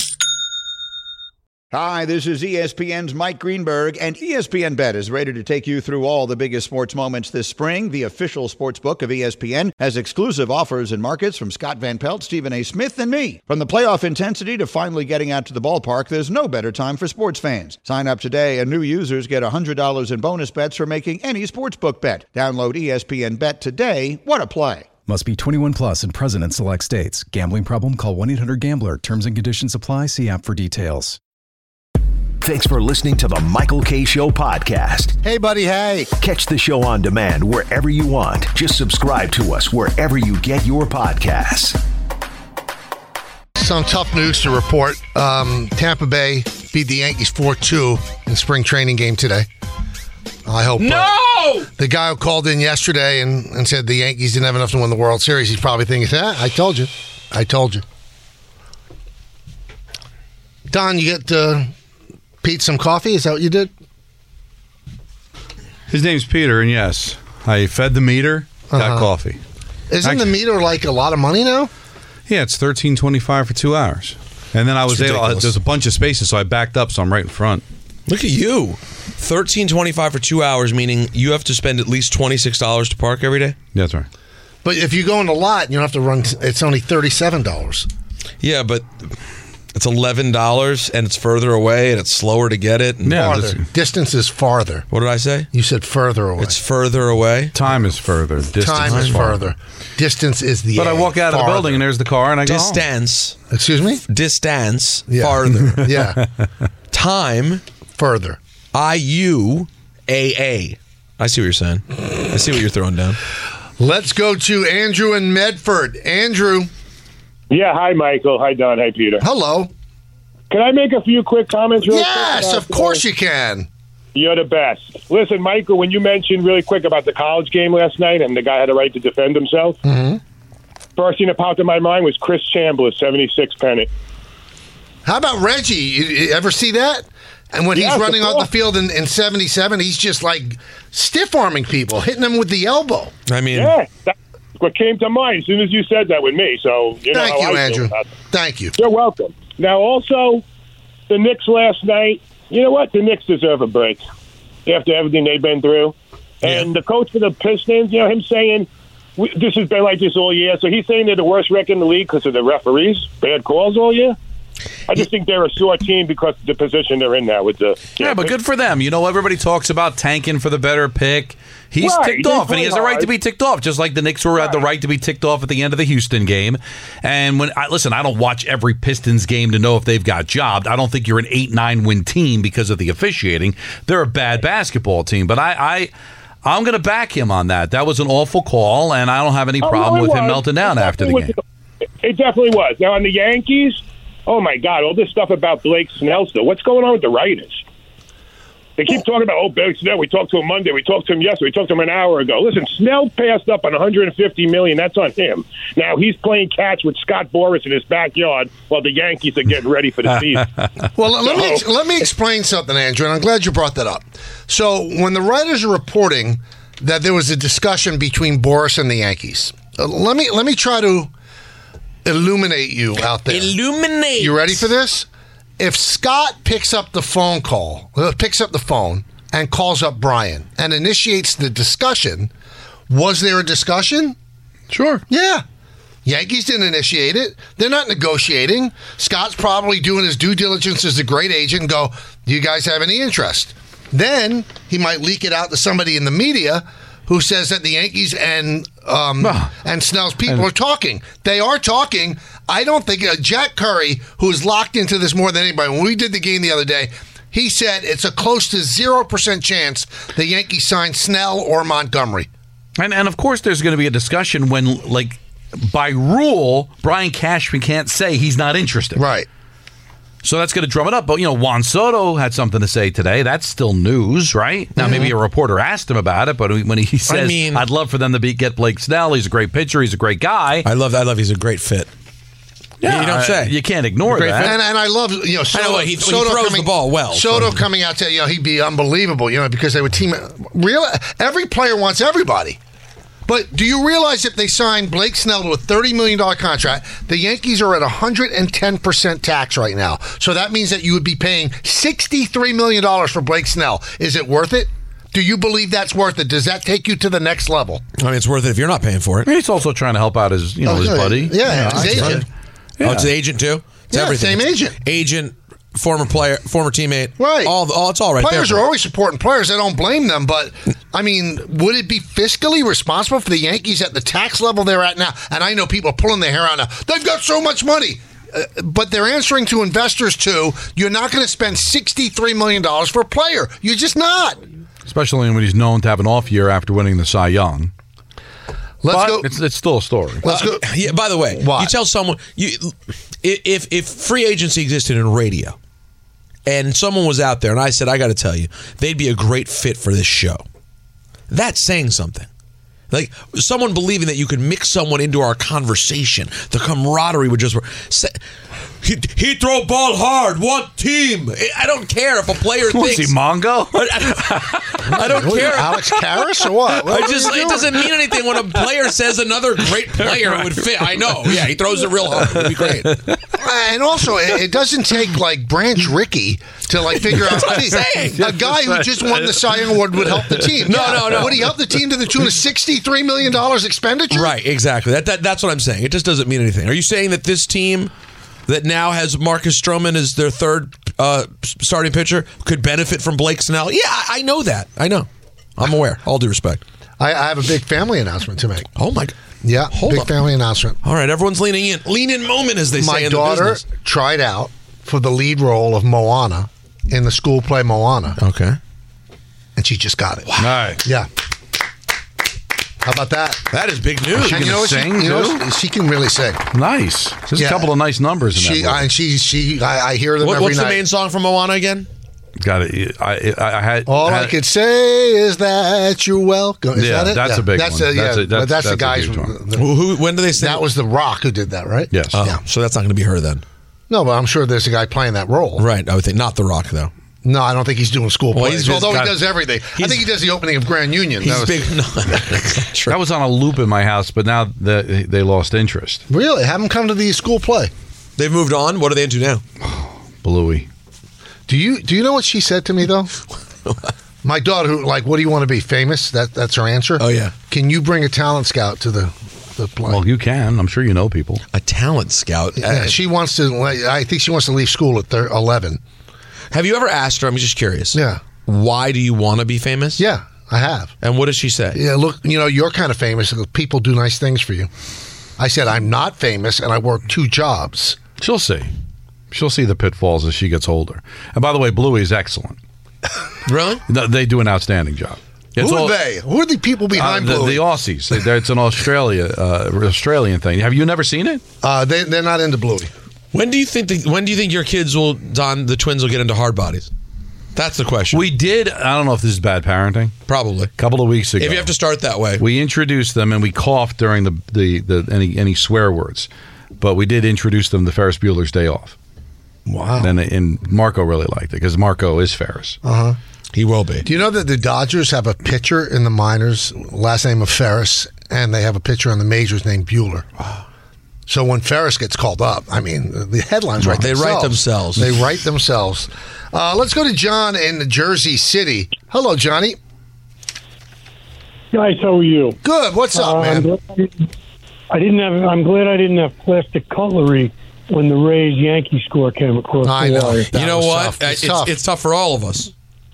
Hi, this is E S P N's Mike Greenberg, and E S P N Bet is ready to take you through all the biggest sports moments this spring. The official sports book of E S P N has exclusive offers and markets from Scott Van Pelt, Stephen A. Smith, and me. From the playoff intensity to finally getting out to the ballpark, there's no better time for sports fans. Sign up today, and new users get one hundred dollars in bonus bets for making any sportsbook bet. Download E S P N Bet today. What a play. Must be twenty-one plus and present in select states. Gambling problem? Call one eight hundred gambler. Terms and conditions apply. See app for details. Thanks for listening to the Michael Kay Show podcast. Hey, buddy, hey. Catch the show on demand wherever you want. Just subscribe to us wherever you get your podcasts. Some tough news to report. Um, Tampa Bay beat the Yankees four two in spring training game today. I hope. No! Uh, the guy who called in yesterday and, and said the Yankees didn't have enough to win the World Series, he's probably thinking, ah, I told you. I told you. Don, you get uh, Pete some coffee? Is that what you did? His name's Peter, and yes, I fed the meter, got Uh-huh. coffee. Isn't the meter like a lot of money now? Yeah, it's thirteen twenty-five for two hours. And then I was It's able, ridiculous. there's a bunch of spaces, so I backed up, so I'm right in front. Look at you. thirteen twenty-five for two hours, meaning you have to spend at least twenty-six dollars to park every day? That's right. But if you go in a lot, you don't have to run. It's only thirty-seven dollars. Yeah, but It's eleven dollars, and it's further away, and it's slower to get it. And farther. Distance is farther. What did I say? You said further away. It's further away. Time is further. Distance Time is further. Distance is the But A, I walk out of the farther. building, and there's the car, and I go home. Distance. Excuse me? Distance. Yeah. Farther. Yeah. Time. Further. I U A A. I see what you're saying. I see what you're throwing down. Let's go to Andrew in Medford. Andrew. Yeah, hi, Michael. Hi, Don. Hi, Peter. Hello. Can I make a few quick comments real Yes, quick? of course you can. You're the best. Listen, Michael, when you mentioned really quick about the college game last night and the guy had a right to defend himself, mm-hmm. first thing that popped in my mind was Chris Chambliss, seventy-six pennant. How about Reggie? You, you ever see that? And when Yes, he's running of on the course. field in, in seventy-seven, he's just like stiff-arming people, hitting them with the elbow. I mean, Yeah, that's what came to mind as soon as you said that with me. So, you know Thank how you, I feel Andrew. about it. Thank you. You're welcome. Now, also, the Knicks last night, you know what? The Knicks deserve a break after everything they've been through. And the coach for the Pistons, you know, him saying, we, this has been like this all year. So he's saying they're the worst record in the league because of the referees, bad calls all year. I just think they're a sore team because of the position they're in now with the. Yeah, but good for them. You know, everybody talks about tanking for the better pick. He's Right, ticked they off, and he play has a right hard. to be ticked off, just like the Knicks were had the right to be ticked off at the end of the Houston game. And when I listen, I don't watch every Pistons game to know if they've got jobbed. I don't think you're an eight nine win team because of the officiating. They're a bad basketball team, but I. I I'm going to back him on that. That was an awful call, and I don't have any Oh, problem no, it with him was. melting down It after the definitely game. was. It definitely was. Now, on the Yankees, oh, my God, all this stuff about Blake Snell still. What's going on with the writers? They keep talking about, oh, Blake Snell, we talked to him Monday, we talked to him yesterday, we talked to him an hour ago. Listen, Snell passed up on one hundred fifty million dollars. That's on him. Now, he's playing catch with Scott Boras in his backyard while the Yankees are getting ready for the season. Well, let me ex- let me explain something, Andrew, and I'm glad you brought that up. So, when the writers are reporting that there was a discussion between Boris and the Yankees, uh, let me let me try to illuminate you out there. Illuminate. You ready for this? If Scott picks up the phone call, uh, picks up the phone and calls up Brian and initiates the discussion, was there a discussion? Sure. Yeah. Yankees didn't initiate it. They're not negotiating. Scott's probably doing his due diligence as a great agent and go, do you guys have any interest? Then he might leak it out to somebody in the media who says that the Yankees and um, and Snell's people are talking. They are talking. I don't think uh, Jack Curry, who is locked into this more than anybody, when we did the game the other day, he said it's a close to zero percent chance the Yankees sign Snell or Montgomery. And and of course, there's going to be a discussion when, like, by rule, Brian Cashman can't say he's not interested. Right. So that's going to drum it up. But, you know, Juan Soto had something to say today. That's still news, right? Now, Mm-hmm. maybe a reporter asked him about it, but when he says, mean- I'd love for them to be, get Blake Snell. He's a great pitcher. He's a great guy. I love. I love. He's a great fit. Yeah, you don't uh, say. You can't ignore Great that. fit. And, and I love, you know, Soto, I know what, he- when he Soto throws coming, the ball well. Soto coming out to, you know, he'd be unbelievable, you know, because they would team. Real, every player wants everybody. But do you realize if they sign Blake Snell to a thirty million dollars contract, the Yankees are at one hundred ten percent tax right now. So that means that you would be paying sixty-three million dollars for Blake Snell. Is it worth it? Do you believe that's worth it? Does that take you to the next level? I mean, it's worth it if you're not paying for it. He's also trying to help out his, you know, his Okay. buddy. Yeah, his I get agent. it. Oh, it's the agent too. It's Yeah, everything. same It's agent. Agent, former player, former teammate. Right. All, all it's all right Players there. are always supporting players. I don't blame them. But, I mean, would it be fiscally responsible for the Yankees at the tax level they're at now? And I know people are pulling their hair out now. They've got so much money. Uh, but they're answering to investors, too. You're not going to spend sixty-three million dollars for a player. You're just not. Especially when he's known to have an off year after winning the Cy Young. Let's but go. It's, it's still a story. Let's go. Uh, yeah. By the way, Why? you tell someone you if if free agency existed in radio, and someone was out there, and I said, I got to tell you, they'd be a great fit for this show. That's saying something. Like someone believing that you could mix someone into our conversation, the camaraderie would just work. He, he throw ball hard. One team. I don't care if a player Was thinks he Mongo? I don't What, care. Alex Karras or what? What I are just you it doing? doesn't mean anything when a player says another great player would fit. I know. Yeah, he throws it real hard. It'd be great. And also, it, it doesn't take like Branch Rickey to like figure out. what I'm Gee, saying. a guy who just won the Cy Young Award would help the team. No, Yeah. no, no. Would he help the team to the tune of sixty-three million dollars expenditure? Right, exactly. That, that that's what I'm saying. It just doesn't mean anything. Are you saying that this team that now has Marcus Stroman as their third uh, starting pitcher could benefit from Blake Snell? Yeah, I I know that. I know. I'm aware. All due respect. I, I have a big family announcement to make. Oh, my God. Yeah, Hold big up. family announcement. All right, everyone's leaning in. Lean in moment, as they My say in daughter the business. tried out for the lead role of Moana in the school play Moana. Okay. And she just got it. Nice. Yeah. How about that? That is big news. And you know what? She, you know what? She can really sing. Nice. There's Yeah. a couple of nice numbers in She that. I, and she she I, I hear them What, every what's night. the main song from Moana again? Got it. I, I, I had All had, I could say is that you're welcome. Is Yeah, that it? that's yeah. a big that's one. A, yeah, That's a- but that's- that's the that's a guys. huge one. the- Who, who, when do they say that was The Rock who did that, right? Yes. Oh, Yeah. so that's not going to be her then. No, but I'm sure there's a guy playing that role. Right. I would think not The Rock, though. No, I don't think he's doing school Well, plays. he's- although he's he got- does everything. I he's- think he does the opening of Grand Union. He's That was- big. No, that's true. that was on a loop in my house, but now the, they lost interest. Really? Have him come to the school play. They've moved on. What are they into now? Bluey. Do you do you know what she said to me though? My daughter, who like, what do you want to be? Famous? That that's her answer. Oh yeah. Can you bring a talent scout to the the play? Well, you can. I'm sure you know people. A talent scout. Yeah, Uh, she wants to. I think she wants to leave school at thir- eleven. have you ever asked her? I'm just curious. Yeah. Why do you want to be famous? Yeah, I have. And what does she say? Yeah, look, you know, you're kind of famous. People do nice things for you. I said, I'm not famous, and I work two jobs. She'll see. She'll see the pitfalls as she gets older. And by the way, Bluey is excellent. Really? No, they do an outstanding job. It's Who are all- they? Who are the people Uh, behind the, Bluey? the Aussies. They- they're- It's an Australia uh, Australian thing. Have you never seen it? Uh, they, they're not into Bluey. When do you think? The, when do you think your kids will, Don? The twins will get into hard bodies. That's the question. We did. I don't know if this is bad parenting. Probably. A couple of weeks ago. If you have to start that way. We introduced them and we coughed during the, the, the any any swear words, but we did introduce them to Ferris Bueller's Day Off. Wow. And, and Marco really liked it because Marco is Ferris. Uh huh. He will be. Do you know that the Dodgers have a pitcher in the minors, last name of Ferris, and they have a pitcher in the majors named Bueller? Wow. So when Ferris gets called up, I mean, the headlines write They themselves. write themselves. They write themselves. Uh, let's go to John in Jersey City. Hello, Johnny. Guys, how are you? Good. What's up, Uh, I'm man? glad I didn't have. I'm glad I didn't have plastic cutlery when the Rays Yankee score came across I the know. wire. You know was what? tough. Uh, It's It's, tough. it's tough for all of us.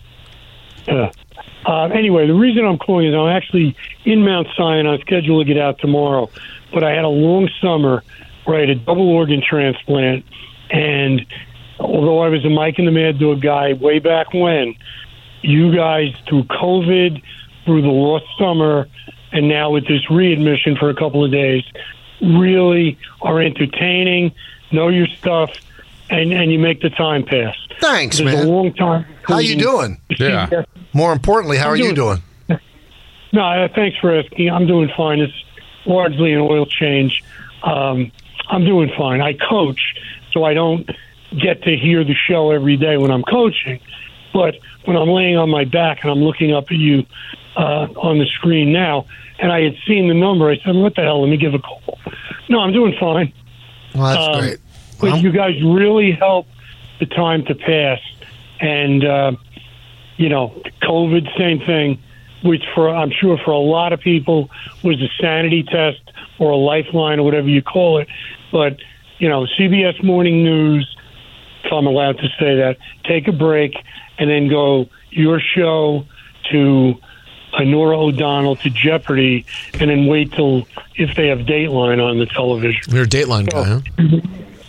Yeah. Uh, anyway, the reason I'm calling is I'm actually in Mount Sinai, scheduled to get out tomorrow, but I had a long summer where I had a double organ transplant, and although I was a Mike and the Mad Dog guy way back when, you guys, through COVID, through the lost summer, and now with this readmission for a couple of days, really are entertaining, know your stuff, and, and you make the time pass. Thanks, There's man. a long time. How you doing? Yeah. More importantly, how I'm are you doing- doing? No, uh, thanks for asking. I'm doing fine. It's largely an oil change. Um, I'm doing fine. I coach, so I don't get to hear the show every day when I'm coaching. But when I'm laying on my back and I'm looking up at you uh, on the screen now, and I had seen the number, I said, what the hell, let me give a call. No, I'm doing fine. Well, that's Um, great. But you guys really help the time to pass. And, uh, you know, COVID, same thing, which for I'm sure for a lot of people was a sanity test or a lifeline or whatever you call it. But, you know, C B S Morning News, if I'm allowed to say that, take a break and then go your show to uh, Nora O'Donnell to Jeopardy and then wait till if they have Dateline on the television. You're a Dateline guy, huh?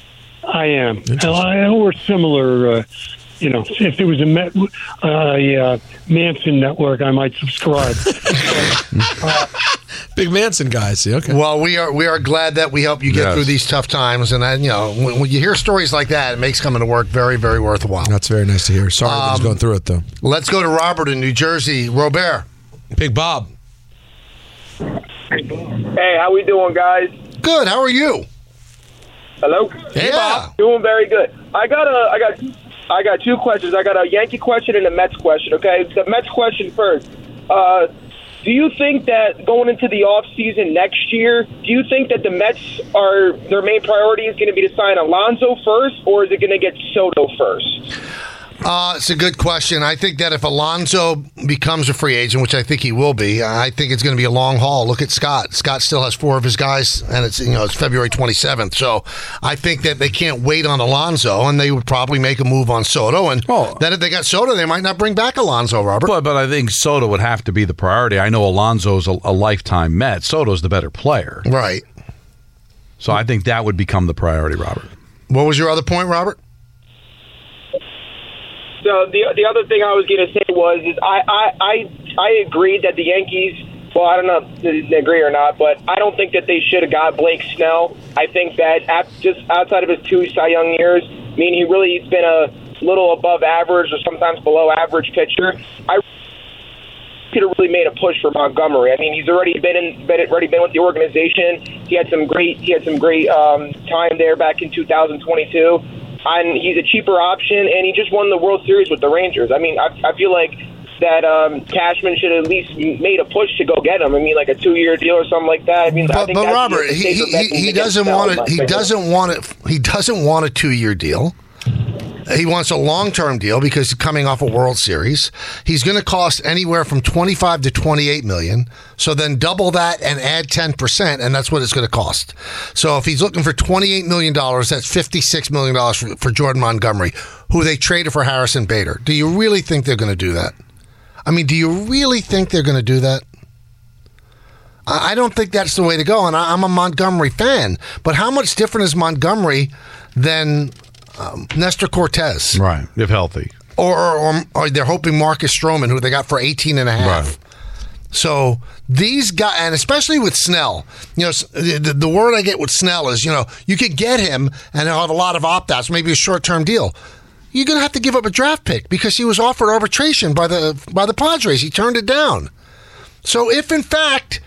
I am. Uh, or similar, uh, you know, if there was a, Met, uh, a uh, Manson network, I might subscribe. uh, Big Manson guy, I see. Okay. Well, we are we are glad that we help you get Yes. through these tough times, and then, you know, when, when you hear stories like that, it makes coming to work very, very worthwhile. That's very nice to hear. Sorry Um, everyone's going through it, though. Let's go to Robert in New Jersey. Robert. Big Bob. Hey, how we doing, guys? Good. How are you? Hello. Hey, Bob. Doing very good. I got a, I got, I got two questions. I got a Yankee question and a Mets question. Okay, the Mets question first. Uh, do you think that going into the off season next year, do you think that the Mets are their main priority is going to be to sign Alonso first, or is it going to get Soto first? Uh, it's a good question. I think that if Alonso becomes a free agent, which I think he will be, I think it's going to be a long haul. Look at Scott. Scott still has four of his guys, and it's you know it's February twenty-seventh. So I think that they can't wait on Alonso, and they would probably make a move on Soto. And oh. then if they got Soto, they might not bring back Alonso, Robert. But, but I think Soto would have to be the priority. I know Alonso's a, a lifetime Met. Soto's the better player. Right. So I think that would become the priority, Robert. What was your other point, Robert? So the the other thing I was going to say was is I, I, I, I agreed that the Yankees, well, I don't know if they agree or not, but I don't think that they should have got Blake Snell. I think that at, just outside of his two Cy Young years, I mean, he really has been a little above average or sometimes below average pitcher. I could have really made a push for Montgomery. I mean, he's already been in, been, already been with the organization. He had some great, he had some great um, time there back in two thousand twenty-two. And he's a cheaper option, and he just won the World Series with the Rangers. I mean, I, I feel like that um, Cashman should have at least made a push to go get him. I mean, like a two-year deal or something like that. I mean, but, I think but that's Robert, he, he, he doesn't want it. He doesn't want it. He doesn't want a two-year deal. He wants a long-term deal because he's coming off a World Series. He's going to cost anywhere from twenty-five to twenty-eight million. So then double that and add ten percent, and that's what it's going to cost. So if he's looking for twenty-eight million dollars, that's fifty-six million dollars for, for Jordan Montgomery, who they traded for Harrison Bader. Do you really think they're going to do that? I mean, do you really think they're going to do that? I don't think that's the way to go, and I'm a Montgomery fan. But how much different is Montgomery than Um, Nestor Cortez? Right, if healthy. Or, or, or they're hoping Marcus Stroman, who they got for eighteen and a half. Right. So these guys, and especially with Snell, you know, the, the word I get with Snell is, you know, you could get him and he'll have a lot of opt-outs, maybe a short-term deal. You're going to have to give up a draft pick because he was offered arbitration by the by the Padres. He turned it down. So if, in fact,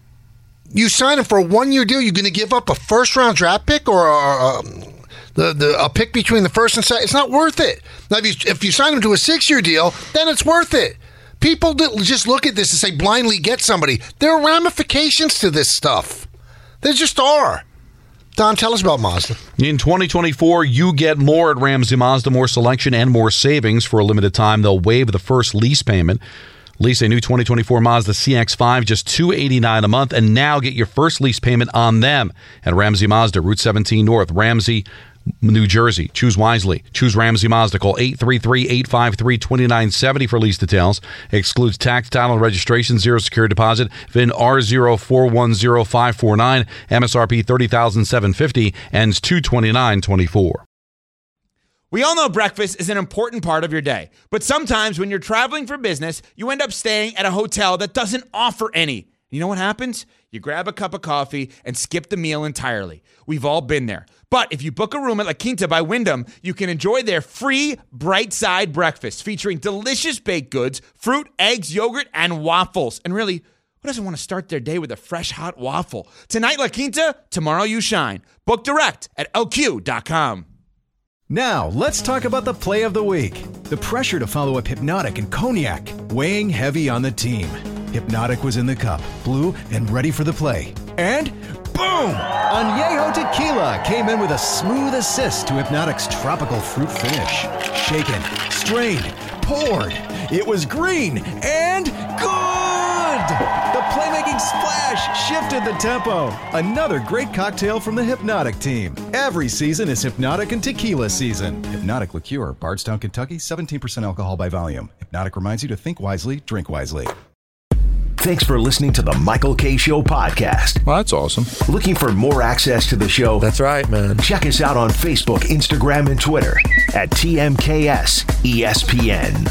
you sign him for a one-year deal, you're going to give up a first-round draft pick or a... The, the a pick between the first and second, it's not worth it. Now, if you if you sign him to a six-year deal, then it's worth it. People just look at this and say blindly get somebody. There are ramifications to this stuff. There just are. Don, tell us about Mazda. In twenty twenty-four, you get more at Ramsey Mazda, more selection and more savings. For a limited time, they'll waive the first lease payment. Lease a new twenty twenty-four Mazda C X five, just two hundred eighty-nine dollars a month, and now get your first lease payment on them at Ramsey Mazda, Route seventeen North, Ramsey, New Jersey. Choose wisely. Choose Ramsey Mazda. Call eight three three, eight five three, two nine seven zero for lease details. Excludes tax, title, and registration. Zero security deposit. V I N R zero four one zero five four nine. M S R P thirty thousand seven hundred fifty dollars. Ends two twenty-nine twenty-four. We all know breakfast is an important part of your day, but sometimes when you're traveling for business, you end up staying at a hotel that doesn't offer any. You know what happens? You grab a cup of coffee and skip the meal entirely. We've all been there. But if you book a room at La Quinta by Wyndham, you can enjoy their free Bright Side breakfast featuring delicious baked goods, fruit, eggs, yogurt, and waffles. And really, who doesn't want to start their day with a fresh, hot waffle? Tonight, La Quinta, tomorrow you shine. Book direct at L Q dot com. Now, let's talk about the play of the week. The pressure to follow up Hypnotic and Cognac, weighing heavy on the team. Hypnotic was in the cup, blue, and ready for the play. And boom! Añejo Tequila came in with a smooth assist to Hypnotic's tropical fruit finish. Shaken, strained, poured. It was green and good! The playmaking splash shifted the tempo. Another great cocktail from the Hypnotic team. Every season is Hypnotic and Tequila season. Hypnotic Liqueur, Bardstown, Kentucky, seventeen percent alcohol by volume. Hypnotic reminds you to think wisely, drink wisely. Thanks for listening to the Michael Kay Show podcast. Well, that's awesome. Looking for more access to the show? That's right, man. Check us out on Facebook, Instagram, and Twitter at T M K S E S P N.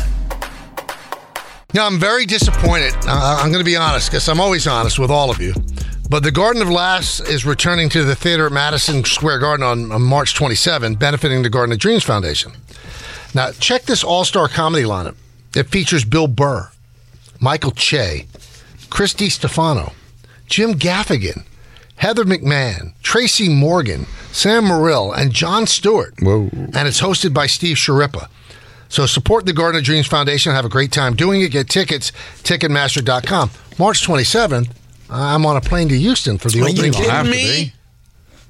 Now, I'm very disappointed. Uh, I'm going to be honest, because I'm always honest with all of you. But the Garden of Laughs is returning to the theater at Madison Square Garden on, on March twenty-seventh, benefiting the Garden of Dreams Foundation. Now, check this all-star comedy lineup. It features Bill Burr, Michael Che, Chris DiStefano, Jim Gaffigan, Heather McMahon, Tracy Morgan, Sam Morrill, and Jon Stewart. Whoa. And it's hosted by Steve Sharippa. So support the Garden of Dreams Foundation. Have a great time doing it. Get tickets, Ticketmaster dot com. March twenty-seventh, I'm on a plane to Houston for the Are opening. you kidding me?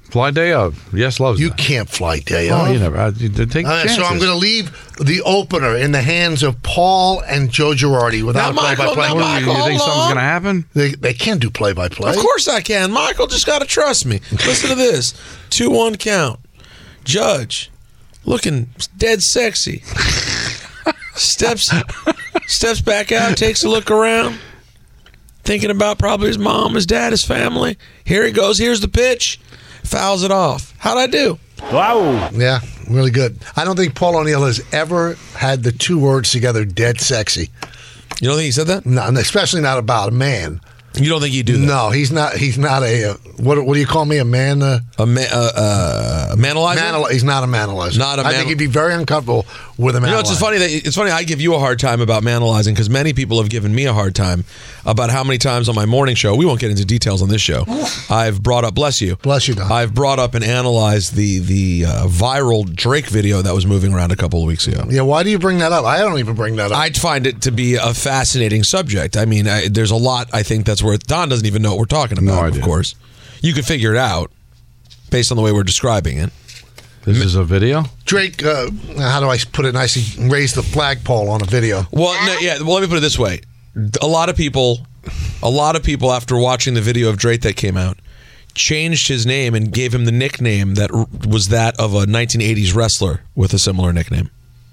Fly day of. Yes, loves You that. can't fly day Oh, of. you never. I, you take All right, chances. so I'm going to leave the opener in the hands of Paul and Joe Girardi without Now, Michael, play-by-play. now, What do you- Michael, you think hold something's on. going to happen? They, they can't do play-by-play. Of course I can. Michael just got to trust me. Listen to this. two one count. Judge, looking dead sexy. Steps steps back out, takes a look around, thinking about probably his mom, his dad, his family. Here he goes. Here's the pitch. Fouls it off. How'd I do? Wow. Yeah, really good. I don't think Paul O'Neill has ever had the two words together, dead sexy. You don't think he said that? No, and especially not about a man. You don't think he'd do that? No, he's not. He's not a. Uh, what What do you call me? A man? Uh, a man? Uh, uh, a manalizer? Manal- he's not a manalizer. Not a I man- think he'd be very uncomfortable with a manalizer. You know, it's just funny that it's funny. I give you a hard time about manalizing because many people have given me a hard time about how many times on my morning show. We won't get into details on this show. I've brought up, bless you, bless you, Don. I've brought up and analyzed the the uh, viral Drake video that was moving around a couple of weeks ago. Yeah, why do you bring that up? I don't even bring that up. I'd find it to be a fascinating subject. I mean, I, there's a lot I think that's worth. Don doesn't even know what we're talking about. No of idea. course, you could figure it out based on the way we're describing it. This is a video? Drake, uh, how do I put it nicely? Raised the flagpole on a video. Well, no, yeah. Well, let me put it this way: a lot of people, a lot of people, after watching the video of Drake that came out, changed his name and gave him the nickname that r- was that of a nineteen eighties wrestler with a similar nickname.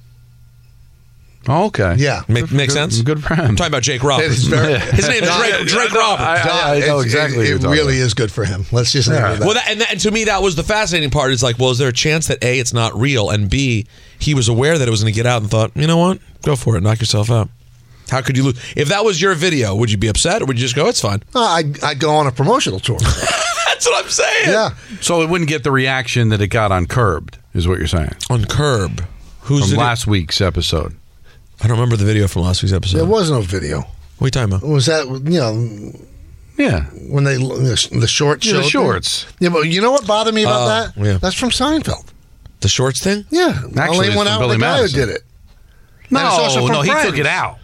Oh, okay. Yeah. Make, make Good- sense? Good for him. I'm talking about Jake Roberts. It is very- His name is No, Drake, I- Drake no, Roberts. I- I- I know It's- exactly It, what you're it talking really about. is good for him. Let's just leave it at that. Well, that, and, that, and to me, that was the fascinating part. Is like, well, is there a chance that A, it's not real, and B, he was aware that it was going to get out and thought, you know what, go for it, knock yourself out. How could you lose? If that was your video, would you be upset, or would you just go, it's fine? Uh, I'd, I'd go on a promotional tour. That's what I'm saying. Yeah. So it wouldn't get the reaction that it got on Curbed, is what you're saying. On Curb, who's From it? last week's episode. I don't remember the video from last week's episode. There was no video. What are you talking about? Was that, you know, Yeah. when they, the, the shorts Yeah, the showed shorts. them? Yeah, but you know what bothered me about Oh, that? yeah. That's from Seinfeld. The shorts thing? Yeah. Actually, Elaine it's went from out Billy with the guy Madison. who did it. No, And it's also from no, he Friends. took it out.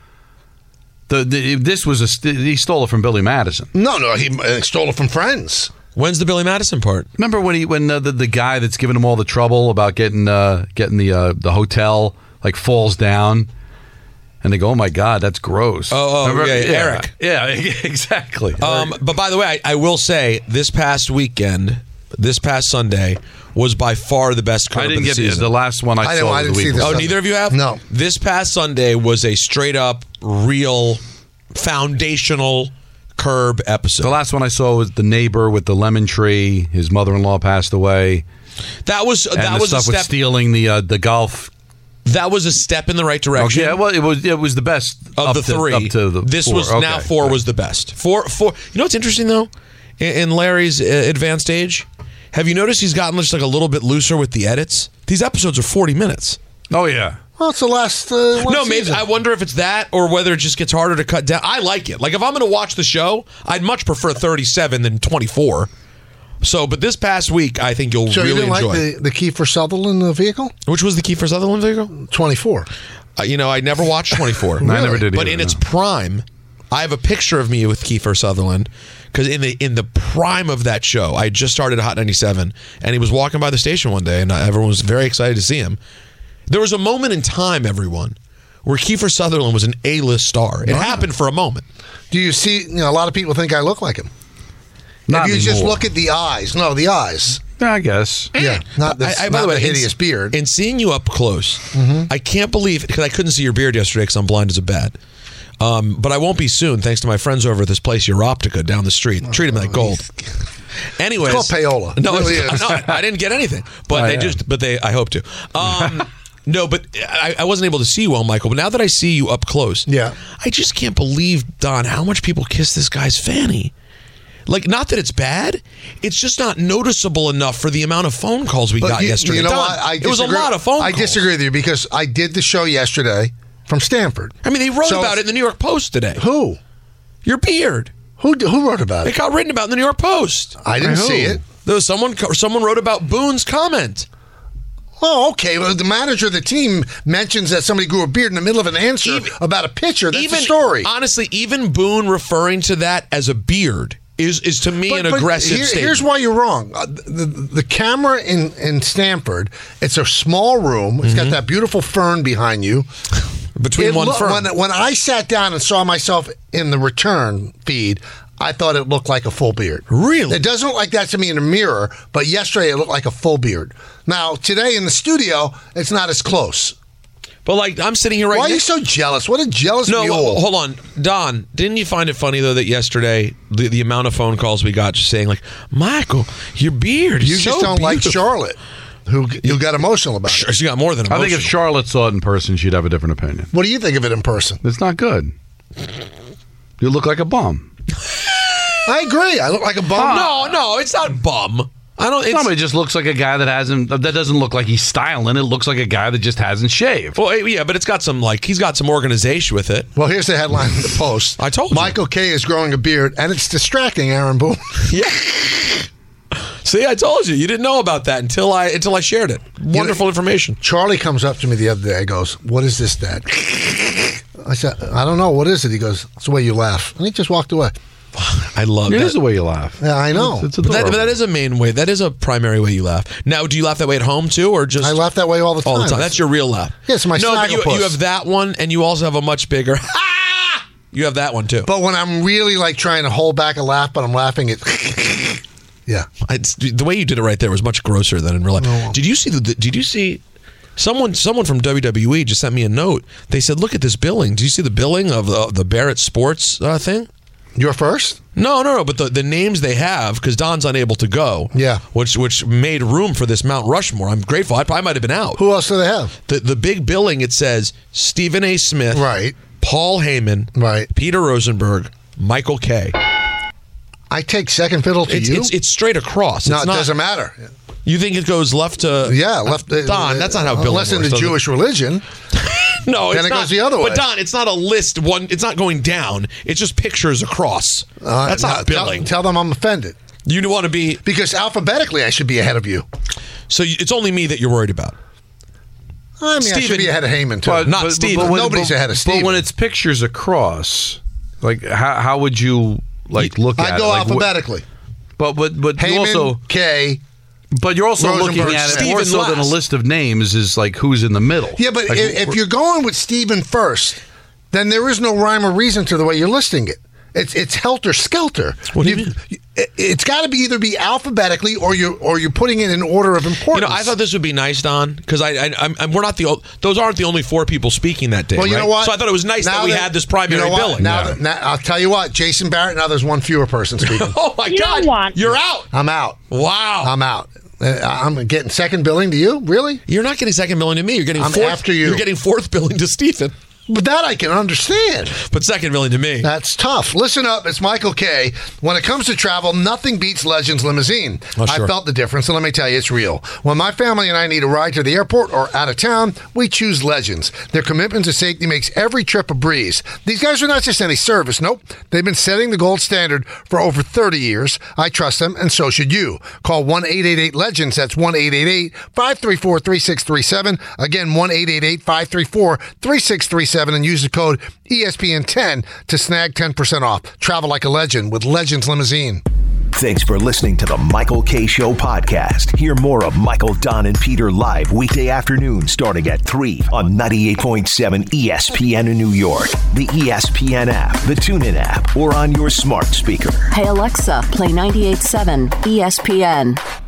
The, the This was a. St- he stole it from Billy Madison. No, no, he uh, stole it from Friends. When's the Billy Madison part? Remember when he when uh, the the guy that's giving him all the trouble about getting uh, getting the uh, the hotel like falls down, and they go, "Oh my God, that's gross." Oh, oh Remember? yeah, yeah, Eric. Yeah, exactly. Um, but by the way, I, I will say this past weekend, this past Sunday, was by far the best Curb I didn't of the get season. the last one I, I didn't- saw I was didn't the see week this before. Oh, Sunday. neither of you have? No. This past Sunday was a straight up, real, foundational Curb episode. The last one I saw was the neighbor with the lemon tree. His mother-in-law passed away. That was And that the was a stuff with step. stealing the uh, the golf. That was a step in the right direction. Okay, well, it was it was the best of up the to, three. Up to the this four. was Okay. now four was the best. Four, four. You know what's interesting though? In, in Larry's uh, advanced age, have you noticed he's gotten just like a little bit looser with the edits? These episodes are forty minutes. Oh yeah. Well, it's the last. Uh, one No, maybe season. I wonder if it's that or whether it just gets harder to cut down. I like it. Like if I'm going to watch the show, I'd much prefer thirty-seven than twenty-four. So, but this past week, I think you'll So really you didn't enjoy. like the, the Kiefer Sutherland uh, vehicle? Which was the Kiefer Sutherland vehicle? twenty-four. Uh, you know, I never watched twenty-four. I never did But either, in no. its prime, I have a picture of me with Kiefer Sutherland because in the in the prime of that show, I had just started Hot ninety-seven, and he was walking by the station one day, and everyone was very excited to see him. There was a moment in time, everyone, where Kiefer Sutherland was an A-list star. It Wow. happened for a moment. Do you see? You know, a lot of people think I look like him. Not if you just anymore. look at the eyes, no, the eyes. I guess. Yeah, not the, I- I- by not the way, the in- hideous beard. In seeing you up close, Mm-hmm. I can't believe because I couldn't see your beard yesterday because I'm blind as a bat. Um, but I won't be soon, thanks to my friends over at this place, Europtica, down the street. Treat them like gold. Anyways, It's called payola. No, It really it's- is. no, I didn't get anything, but Oh, they yeah. just, but they, I hope to. Um, no, but I, I wasn't able to see you well, Michael. But now that I see you up close, Yeah. I just can't believe, Don, how much people kiss this guy's fanny. Like, not that it's bad, it's just not noticeable enough for the amount of phone calls we But got you, yesterday. You know Don, what? I it was a disagree- lot of phone I calls. disagree with you because I did the show yesterday from Stanford. I mean, they wrote So- about it in the New York Post today. Who? Your beard. Who who wrote about It it? got written about in the New York Post. I didn't see it. There was someone. Someone wrote about Boone's comment. Oh, okay. Well, the manager of the team mentions that somebody grew a beard in the middle of an answer Even- about a pitcher. That's even a story. honestly, even Boone referring to that as a beard is is to me But- an but aggressive here- statement. Here's why you're wrong. Uh, the, the camera in, in Stanford, it's a small room. It's got that beautiful fern behind you. Between It one loo- fern. When, when I sat down and saw myself in the return feed, I thought it looked like a full beard. Really? It doesn't look like that to me in a mirror, but yesterday it looked like a full beard. Now, today in the studio, it's not as close. But like I'm sitting here right now. Why are you so jealous? What a jealous No, mule. hold on, Don. Didn't you find it funny though that yesterday the, the amount of phone calls we got just saying like, Michael, your beard is You so just don't like beautiful." Charlotte, who you got emotional about it. She got more than I emotional. think if Charlotte saw it in person, she'd have a different opinion. What do you think of it in person? It's not good. You look like a bum. I agree. I look like a bum. No, no, it's not bum. I don't. It's, No, but it just looks like a guy that hasn't. That doesn't look like he's styling. It looks like a guy that just hasn't shaved. Well, yeah, but it's got some like he's got some organization with it. Well, here's the headline in the Post. I told you. Michael Kay is growing a beard, and it's distracting Aaron Boone. Yeah. See, I told you. You didn't know about that until I until I shared it. Wonderful information. Charlie comes up to me the other day. He goes, "What is this, Dad?" I said, "I don't know. What is it?" He goes, "It's the way you laugh." And he just walked away. I love It that. is the way you laugh. Yeah, I know. It's, it's But that, adorable. but that is a main way. That is a primary way you laugh. Now, do you laugh that way at home too, or just I laugh that way all the time. all the time? That's your real laugh. Yeah, it's my no, but you, snagglepuss. you have that one, and you also have a much bigger. You have that one too. But when I'm really like trying to hold back a laugh, but I'm laughing, it. Yeah. I, the way you did it right there was much grosser than in real life. No. Did you see the? Did you see? Someone, someone from W W E just sent me a note. They said, "Look at this billing. Do you see the billing of the, the Barrett Sports uh, thing?" You're first? No, no, no. But the, the names they have, because Don's unable to go. Yeah. Which which made room for this Mount Rushmore. I'm grateful. I probably might have been out. Who else do they have? The the big billing, it says Stephen A. Smith, Right. Paul Heyman, Right. Peter Rosenberg, Michael Kay. I take second fiddle to It's, you. it's it's straight across. no, It's it not, doesn't matter. You think it goes left to Yeah, left. uh, Don? That's not how billing Unless in works, the does it? Jewish religion. No, Then it's it not. goes the other way. But Don, it's not a list. One, it's not going down. It's just pictures across. Uh, That's no, not billing. Tell, tell them I'm offended. You want to be Because alphabetically, I should be ahead of you. so. You, it's only me that you're worried about. I mean, I should Stephen- be ahead of Heyman, too. But- not Steven. when- Nobody's ahead of Steven. But when it's pictures across, like how how would you like look at I it? go Like, wh- alphabetically. But but but you Heyman, also Kay. but you're also Rosenberg, looking at it Steven more so than a last. list of names is like who's in the middle. Yeah, but Like, if, if you're going with Steven first, then there is no rhyme or reason to the way you're listing it. It's it's helter skelter. What do you You've- it- It's got to be either be alphabetically or you or you're putting it in order of You importance. know, I thought this would be nice, Don, because I, I, I'm, I'm- we're not the o- those aren't the only four people speaking that day. Well, you right? know what? So I thought it was nice Now that we had this primary you know what? billing. Now, Yeah. that- now, I'll tell you what, Jason Barrett. Now there's one fewer person speaking. Oh my You God, don't want- you're out! I'm out. Wow, I'm out. Uh, I'm getting second billing to you. Really? you're not getting second billing to me. You're getting I'm fourth, after you. You're getting fourth billing to Stephen, But that I can understand. but second billing to me. That's tough. Listen up, it's Michael Kay. When it comes to travel, nothing beats Legends Limousine. Oh, sure. I felt the difference, and let me tell you, it's real. When my family and I need a ride to the airport or out of town, we choose Legends. Their commitment to safety makes every trip a breeze. These guys are not just any service. Nope. They've been setting the gold standard for over thirty years. I trust them, and so should you. Call one eight eight eight legends. That's one eight eight eight, five three four, three six three seven. Again, one eight eight eight, five three four, three six three seven. And use the code E S P N ten to snag ten percent off. Travel like a legend with Legends Limousine. Thanks for listening to the Michael Kay Show podcast. Hear more of Michael, Don, and Peter live weekday afternoon starting at three on ninety-eight point seven E S P N in New York, the E S P N app, the TuneIn app, or on your smart speaker. Hey Alexa, play ninety-eight point seven E S P N.